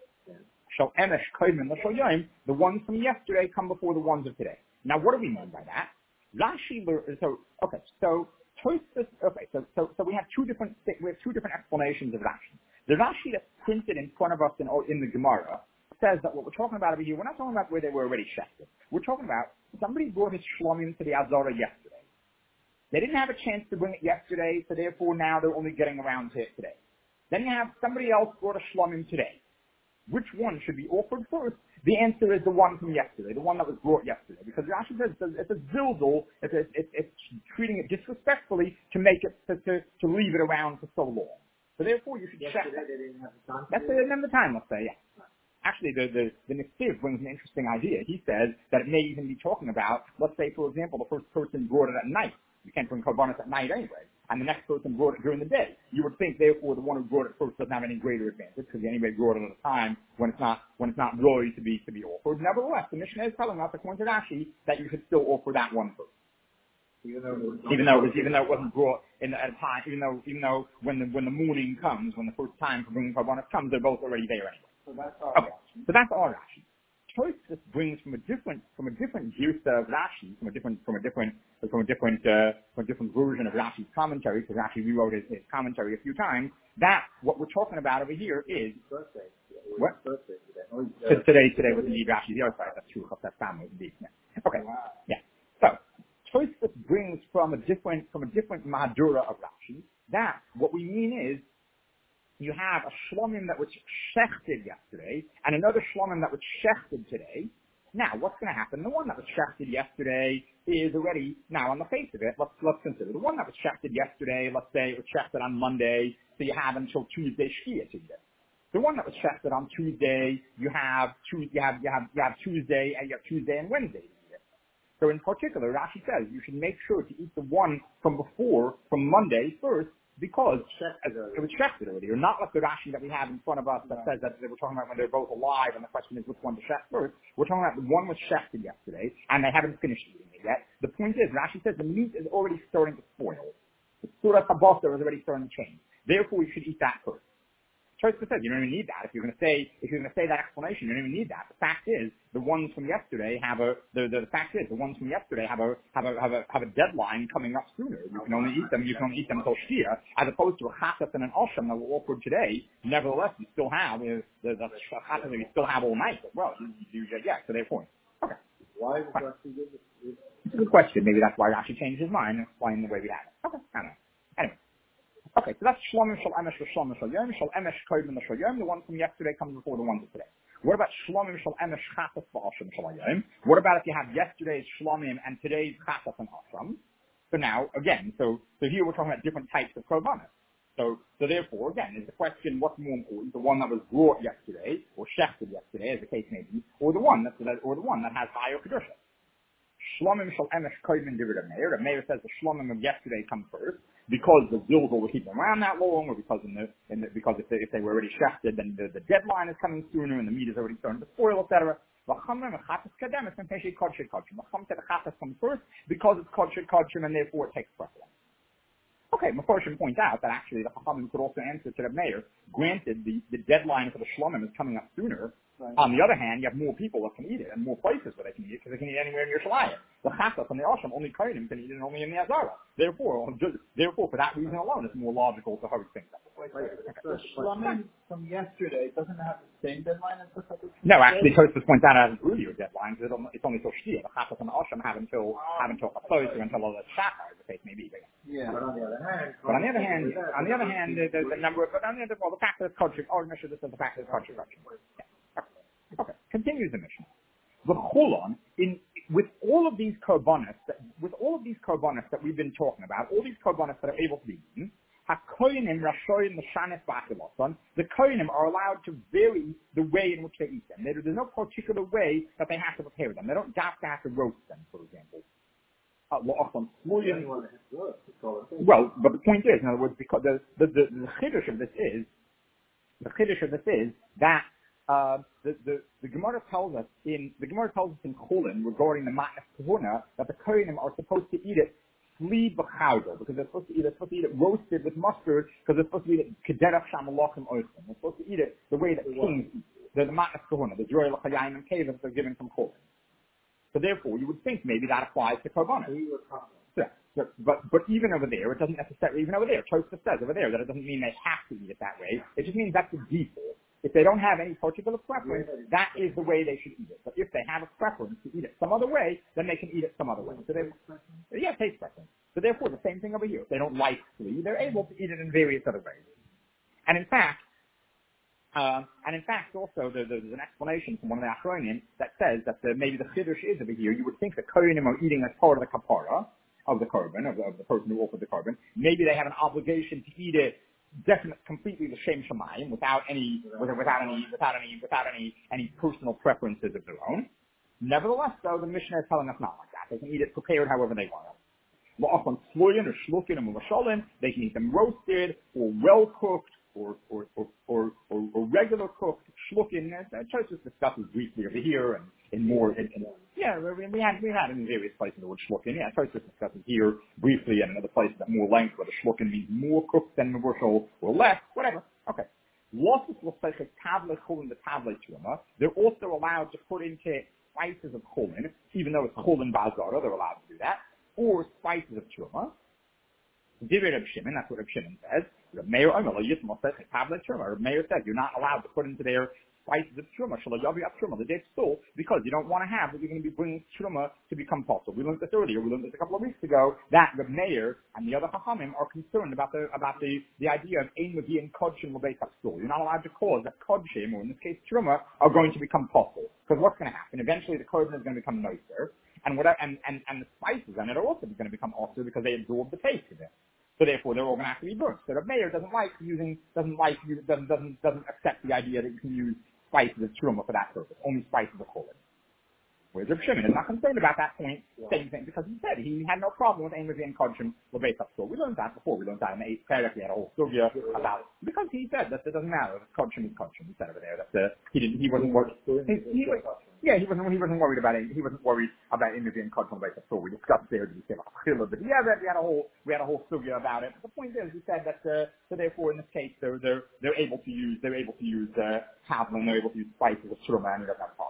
Shal emesh kodim shal yom, the ones from yesterday come before the ones of today. Now, what do we mean by that? Rashi, so, okay, so, Tosfos, okay, so, so, so we have two different, we have two different explanations of Rashi. The Rashi that's printed in front of us in, in the Gemara says that what we're talking about over here, we're not talking about where they were already shechted. We're talking about somebody brought his shlomim to the Azara yesterday. They didn't have a chance to bring it yesterday, so therefore now they're only getting around to it today. Then you have somebody else brought a shlomim today. Which one should be offered first? The answer is the one from yesterday, the one that was brought yesterday. Because Rashi says it's a zildul, it's, a, it's, it's treating it disrespectfully to make it, to, to, to leave it around for so long. So therefore you should check that. They didn't have the time. That's the, didn't have the time, let's say, yeah. Actually, the, the, the Nesiv brings an interesting idea. He says that it may even be talking about, let's say, for example, the first person brought it at night. You can't bring korbanos at night anyway. And the next person brought it during the day. You would think, therefore, the one who brought it first doesn't have any greater advantage because he anyway brought it at a time when it's not when it's not really to be to be offered. Nevertheless, the Mishnah is telling us, according to Rashi, that you should still offer that one first. Even though, it was even though it was, even though it wasn't brought in at a time, even though even though when the when the morning comes, when the first time for bringing korbanos comes, they're both already there anyway. So that's all. Okay, so that's all Rashi. Tosfos brings from a different from a different girsa of Rashi, from a different from a different from a different uh, from a different version of Rashi's commentary, because Rashi rewrote his, his commentary a few times. That what we're talking about over here is birthday. what? Birthday today. Oh, So today today was indeed Rashi's the other side. That's true. That's family indeed. Yeah. Okay. Wow. Yeah. So Tosfos brings from a different from a different Madura of Rashi that what we mean is you have a shlomim that was shechted yesterday and another shlomim that was shechted today. Now, what's going to happen? The one that was shechted yesterday is already, now on the face of it, let's, let's consider. The one that was shechted yesterday, let's say it was shechted on Monday, so you have until Tuesday shkia to eat it. The one that was shechted on Tuesday, you have, Tuesday, you have, you have, you have Tuesday, and you have Tuesday and Wednesday to eat it. So in particular, Rashi says you should make sure to eat the one from before, from Monday first, because it was shechted already, or not like the Rashi that we have in front of us that says that they were talking about when they're both alive, and the question is which one to shecht first. We're talking about the one was shechted yesterday, and they haven't finished eating it yet. The point is, Rashi says the meat is already starting to spoil. The surah habasa is already starting to change. Therefore, you should eat that first. Tosfos says you don't even need that. If you're going to say, if you're going to say that explanation, you don't even need that. The fact is, the ones from yesterday have a, the, the, the fact is, the ones from yesterday have a, have a, have a, have a deadline coming up sooner. You can only eat them, you can only eat them until Shia, as opposed to a chasas and an osham that were offered today. Nevertheless, you still have, uh, the, the chasas that you still have all night as well. You, you, you, yeah, so therefore. Okay. Why would Rashi do this? It's a good question. Maybe that's why Rashi changed his mind and explained the way we have it. Okay, I don't know. Anyway. Okay, so that's shlomim shal emesh v'shlomim shal yom. Shal emesh kodim shal yom. The one from yesterday comes before the ones of today. What about shlomim shal emesh chasas v'asham shal yom? What about if you have yesterday's shlomim and today's chasas and asham? So now, again, so so here we're talking about different types of korbanos. So so therefore, again, is the question what's more important, the one that was brought yesterday or shechted yesterday, as the case may be, or the one that or the one that has higher kedusha? Shlomim shal emesh kodim divid Meir. Meir says the shlomim of yesterday come first, because the zildul will keep them around that long, or because in the, in the because if they, if they were already shechted, then the, the deadline is coming sooner, and the meat is already starting to spoil, et cetera. V'cham mechatas kademis and peshay kodshe kodshim. V'cham said the chatas comes first because it's kodshe kodshim, and therefore it takes precedence. Okay, Mefarshim points out that actually the Chachamim could also answer to the mayor. Granted, the, the deadline for the shlomim is coming up sooner. Right. On the other hand, you have more people that can eat it and more places where they can eat it because they can eat anywhere in Yerushalayim. The Chasas and the Asham, only Kohanim can eat it only in the Azara. Therefore, just, therefore, for that reason alone, it's more logical to hurry things up. Wait, wait, wait. The shlomim from yesterday doesn't have the same deadline as the Chasas? No, actually, Tosfos points out it has earlier deadlines. It's only, it's only till Shia. The Chasas and the Asham have until have until Chasos or until the Shachar, as the case may be. But yeah. But on the other hand, but on the other hand, on the other hand, the, the, the number of, but on the other, well, the fact that it's Kodshik, or Mishnah, this is the fact that it's Kodshik. Yeah. Okay, continues the mission. The Chulon, in with all of these korbanos, that, with all of these korbanos that we've been talking about, all these korbanos that are able to be eaten, HaKoyanim Rashoyim L'Shanes V'Achiloson, the Koyanim are allowed to vary the way in which they eat them. There's no particular way that they have to prepare them. They don't have to have to roast them, for example. uh, la'achlan sluyin. Anyone that has work, it's all the same. Well, but the point is, in other words, because the the the, the chiddush of this is the chiddush of this is that uh, the the the Gemara tells us in the Gemara tells us in Chulin regarding the matnas kahuna that the kohanim are supposed to eat it flea b'chaudo, because they're supposed to eat it, they're supposed to eat it roasted with mustard, because they're supposed to eat it kederach shamalachim oichim. They're supposed to eat it the way that kings eat. The, the matnas kahuna, the joy l'chayim and kevim that they're given from Chulin. So therefore, you would think maybe that applies to korbanos. Yeah. So, but but even over there, it doesn't necessarily, even over there, Tosfos says over there that it doesn't mean they have to eat it that way. It just means that's the default. If they don't have any particular preference, that is the way they should eat it. But if they have a preference to eat it some other way, then they can eat it some other way. So they, yeah, taste preference. So therefore, the same thing over here. If they don't like flea, they're able to eat it in various other ways. And in fact, uh, and in fact, also there, there's an explanation from one of the Achronim that says that the, maybe the chiddush is over here. You would think the kohanim are eating as part of the kapara of the korban, of the, of the person who offered the korban. Maybe they have an obligation to eat it definitely completely the shem shamayim without any without, without any without any without any any personal preferences of their own. Nevertheless, though, the Mishnah is telling us not like that. They can eat it prepared however they want it. La'achlan sluyin or shlukin and muvashalim, they can eat them roasted or well cooked or or or or, or, or regular cooked shlukin. Uh, Tosfos discusses briefly over here and in more. In, in, yeah, we, we had we had in various places the word shlukin. Yeah, Tosfos discusses here briefly and in other places at more length whether shlukin means more cooked than muvashal or less, whatever. Okay. Losses will say tablet chulin the tablet truma. They're also allowed to put into spices of chulin, even though it's chulin bazara. They're allowed to do that. Or spices of truma. Divrei Reb Shimon, that's what Reb Shimon says. The mayor Reb Meir says you're not allowed to put into their spices of truma, the day stool, because you don't want to have that you're going to be bringing truma to become possible. We learned this earlier. We learned this a couple of weeks ago that Reb Meir and the other chachamim are concerned about the about the, the idea of ein mevi and kodshim l'beis stool. You're not allowed to cause that kodshim, or in this case truma, are going to become possible. Because what's going to happen? Eventually, the korban is going to become nicer. And, what, and, and, and the spices in it are also going to become also because they absorb the taste of it. So therefore, they're all going to have to be burnt. So the mayor doesn't like using, doesn't like, doesn't, doesn't, doesn't accept the idea that you can use spices of truma for that purpose. Only spices of chulin. Whereas Reb Shimon is not concerned about that point, yeah. Same thing, because he said he had no problem with ein mevi and kodshim l'beis hafsul. We learned that before. We learned that in the eighth paragraph. We had a whole sugya about it. Because he said that it doesn't matter. Kodshim is kodshim. He said over there that the, he didn't. He wasn't worried. He, he, yeah, he wasn't. He wasn't worried about it. He wasn't worried about ein mevi and kodshim l'beis hafsul. We discussed there. Did he say about chila? But yeah, we had a whole. We had a whole sugya about it. But the point is, he said that. Uh, so therefore, in this case, they're they're they're able to use. They're able to use uh, tavlin. They're able to use spices of truma, and he doesn't have a problem.